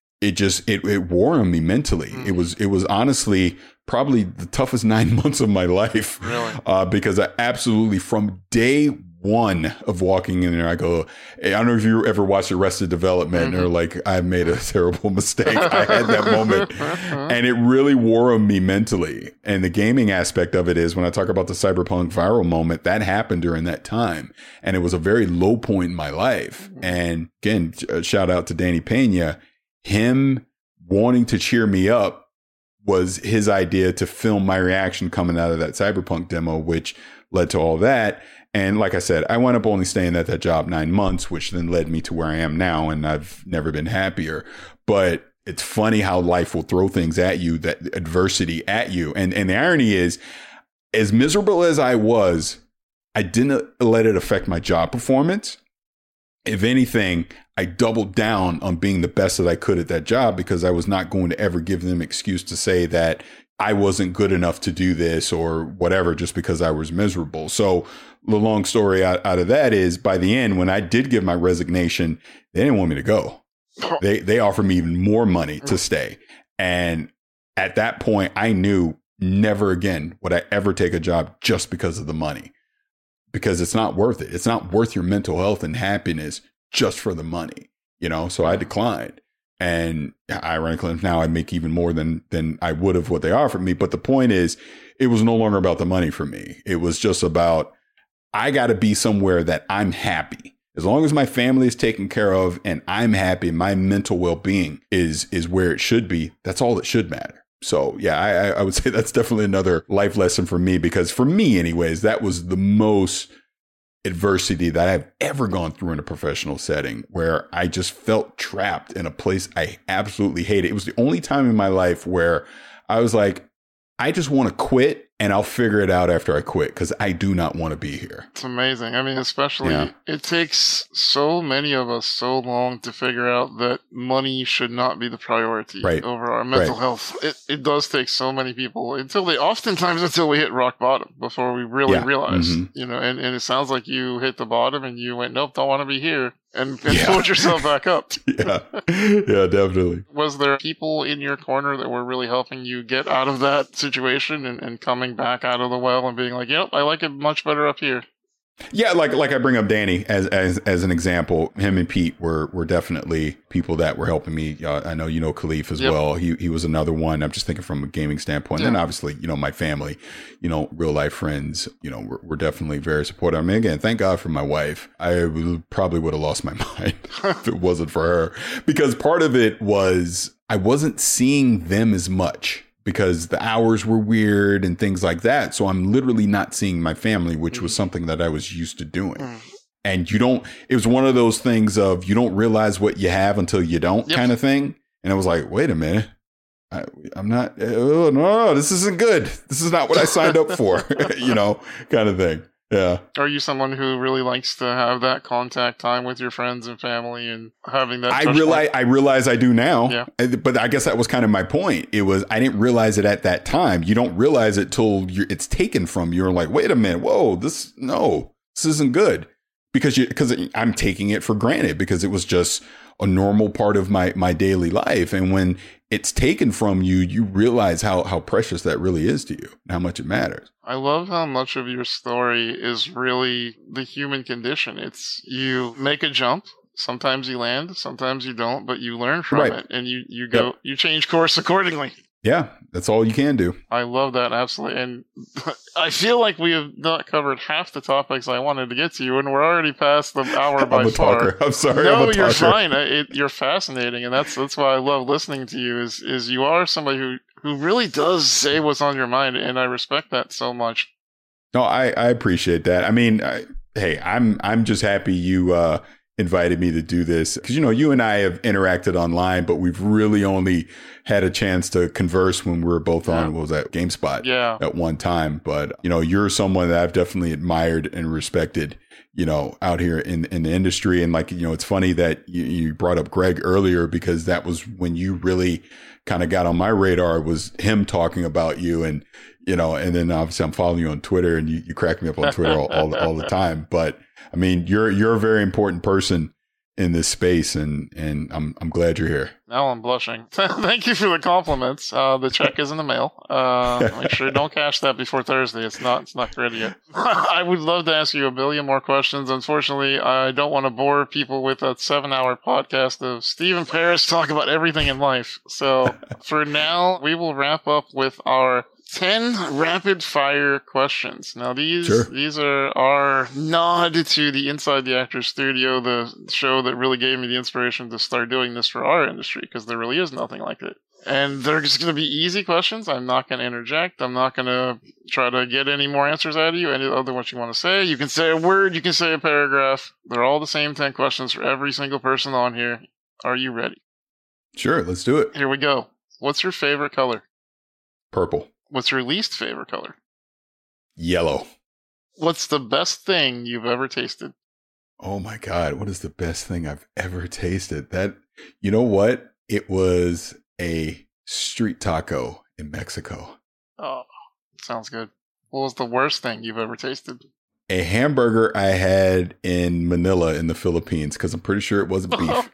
it wore on me mentally. It was honestly probably the toughest 9 months of my life. Really? Because I absolutely, from day one of walking in there, I go, hey, I don't know if you ever watched Arrested Development or like, I've made a terrible mistake. I had that moment, and it really wore on me mentally. And the gaming aspect of it is, when I talk about the Cyberpunk viral moment, that happened during that time. And it was a very low point in my life. And again, shout out to Danny Pena. Him wanting to cheer me up was his idea to film my reaction coming out of that Cyberpunk demo, which led to all that. And like I said, I wound up only staying at that job 9 months, which then led me to where I am now. And I've never been happier. But it's funny how life will throw things at you, that adversity at you. And the irony is, as miserable as I was, I didn't let it affect my job performance. If anything, I doubled down on being the best that I could at that job, because I was not going to ever give them an excuse to say that I wasn't good enough to do this or whatever, just because I was miserable. So the long story out of that is, by the end, when I did give my resignation, they didn't want me to go. They offered me even more money to stay. And at that point, I knew never again would I ever take a job just because of the money, because it's not worth it. It's not worth your mental health and happiness just for the money, so I declined. And ironically, now I make even more than I would have what they offered me. But the point is, it was no longer about the money for me. It was just about, I got to be somewhere that I'm happy. As long as my family is taken care of and I'm happy, my mental well-being is where it should be. That's all that should matter. So yeah, I would say that's definitely another life lesson for me, because for me anyways, that was the most adversity that I've ever gone through in a professional setting, where I just felt trapped in a place I absolutely hated. It was the only time in my life where I was like, I just want to quit, and I'll figure it out after I quit, because I do not want to be here. It's amazing. I mean, especially, It takes so many of us so long to figure out that money should not be the priority over our mental health. It does take so many people until we hit rock bottom before we really realize, and it sounds like you hit the bottom and you went, nope, don't want to be here. And pulled yourself back up. Yeah, definitely. Was there people in your corner that were really helping you get out of that situation and coming back out of the well and being like, yep, I like it much better up here? Yeah, like I bring up Danny as an example. Him and Pete were definitely people that were helping me. I know Khalif as well. He was another one. I'm just thinking from a gaming standpoint. And then obviously, my family, real life friends, we're definitely very supportive. I mean, again, thank God for my wife. I probably would have lost my mind if it wasn't for her, because part of it was I wasn't seeing them as much, because the hours were weird and things like that. So I'm literally not seeing my family, which was something that I was used to doing. And it was one of those things of you don't realize what you have until you don't kind of thing. And I was like, wait a minute. I'm not, oh no, this isn't good. This is not what I signed up for, kind of thing. Yeah. Are you someone who really likes to have that contact time with your friends and family and having that? I realize I do now. Yeah. But I guess that was kind of my point. It was, I didn't realize it at that time. You don't realize it till it's taken from you. You're like, wait a minute. Whoa, this isn't good, because I'm taking it for granted, because it was just a normal part of my daily life. And when it's taken from you, you realize how precious that really is to you and how much it matters. I love how much of your story is really the human condition. It's you make a jump. Sometimes you land, sometimes you don't, but you learn from it, and you go, you change course accordingly. Yeah, that's all you can do. I love that, absolutely. And I feel like we have not covered half the topics I wanted to get to you, and we're already past the hour by far. Talker. I'm sorry. No, you're fine. You're fascinating, and that's why I love listening to you. Is you are somebody who really does say what's on your mind, and I respect that so much. No, I appreciate that. I mean, hey, I'm just happy you invited me to do this, because you and I have interacted online, but we've really only had a chance to converse when we were both on, what was that, GameSpot at one time. But you're someone that I've definitely admired and respected, out here in the industry. And it's funny that you brought up Greg earlier, because that was when you really kind of got on my radar, was him talking about you. And and then obviously I'm following you on Twitter, and you crack me up on Twitter all the time. But I mean, you're a very important person in this space, and I'm glad you're here. Now I'm blushing. Thank you for the compliments. The check is in the mail. Make sure you don't cash that before Thursday. It's not ready yet. I would love to ask you a billion more questions. Unfortunately, I don't want to bore people with a 7-hour podcast of Steve and Paris talk about everything in life. So for now, we will wrap up with our 10 rapid fire questions. Now these are our nod to the Inside the Actors Studio, the show that really gave me the inspiration to start doing this for our industry, because there really is nothing like it. And they're just going to be easy questions. I'm not going to interject. I'm not going to try to get any more answers out of you, any other what you want to say. You can say a word, you can say a paragraph. They're all the same 10 questions for every single person on here. Are you ready? Sure, let's do it. Here we go. What's your favorite color? Purple. What's your least favorite color? Yellow. What's the best thing you've ever tasted? Oh my God, what is the best thing I've ever tasted? That, you know what? It was a street taco in Mexico. Oh, sounds good. What was the worst thing you've ever tasted? A hamburger I had in Manila in the Philippines, because I'm pretty sure it wasn't beef.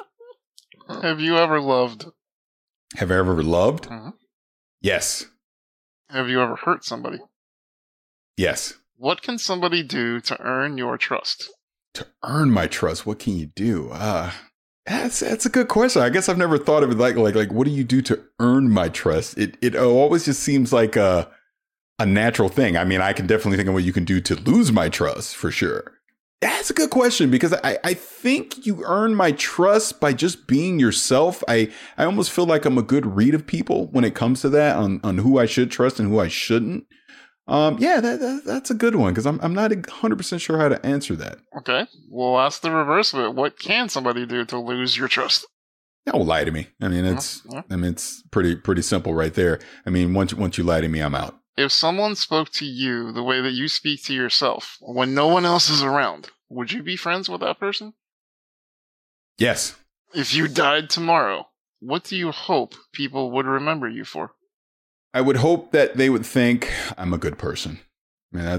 Have you ever loved? Have I ever loved? Mm-hmm. Yes. Have you ever hurt somebody? Yes. What can somebody do to earn your trust? To earn my trust, what can you do? That's a good question. I guess I've never thought of it like what do you do to earn my trust? It always just seems like a natural thing. I mean, I can definitely think of what you can do to lose my trust, for sure. That's a good question, because I think you earn my trust by just being yourself. I almost feel like I'm a good read of people when it comes to that, on who I should trust and who I shouldn't. That's a good one, because I'm not 100% sure how to answer that. Okay, we'll ask the reverse of it. What can somebody do to lose your trust? Don't lie to me. I mean, it's pretty simple right there. I mean, once you lie to me, I'm out. If someone spoke to you the way that you speak to yourself when no one else is around, would you be friends with that person? Yes. If you died tomorrow, what do you hope people would remember you for? I would hope that they would think I'm a good person. I mean,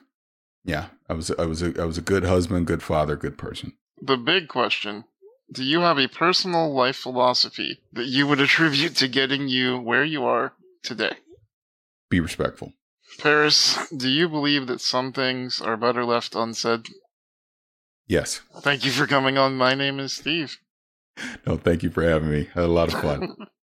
I was a good husband, good father, good person. The big question, do you have a personal life philosophy that you would attribute to getting you where you are today? Be respectful. Paris, do you believe that some things are better left unsaid? Yes. Thank you for coming on. My name is Steve. No, thank you for having me. I had a lot of fun.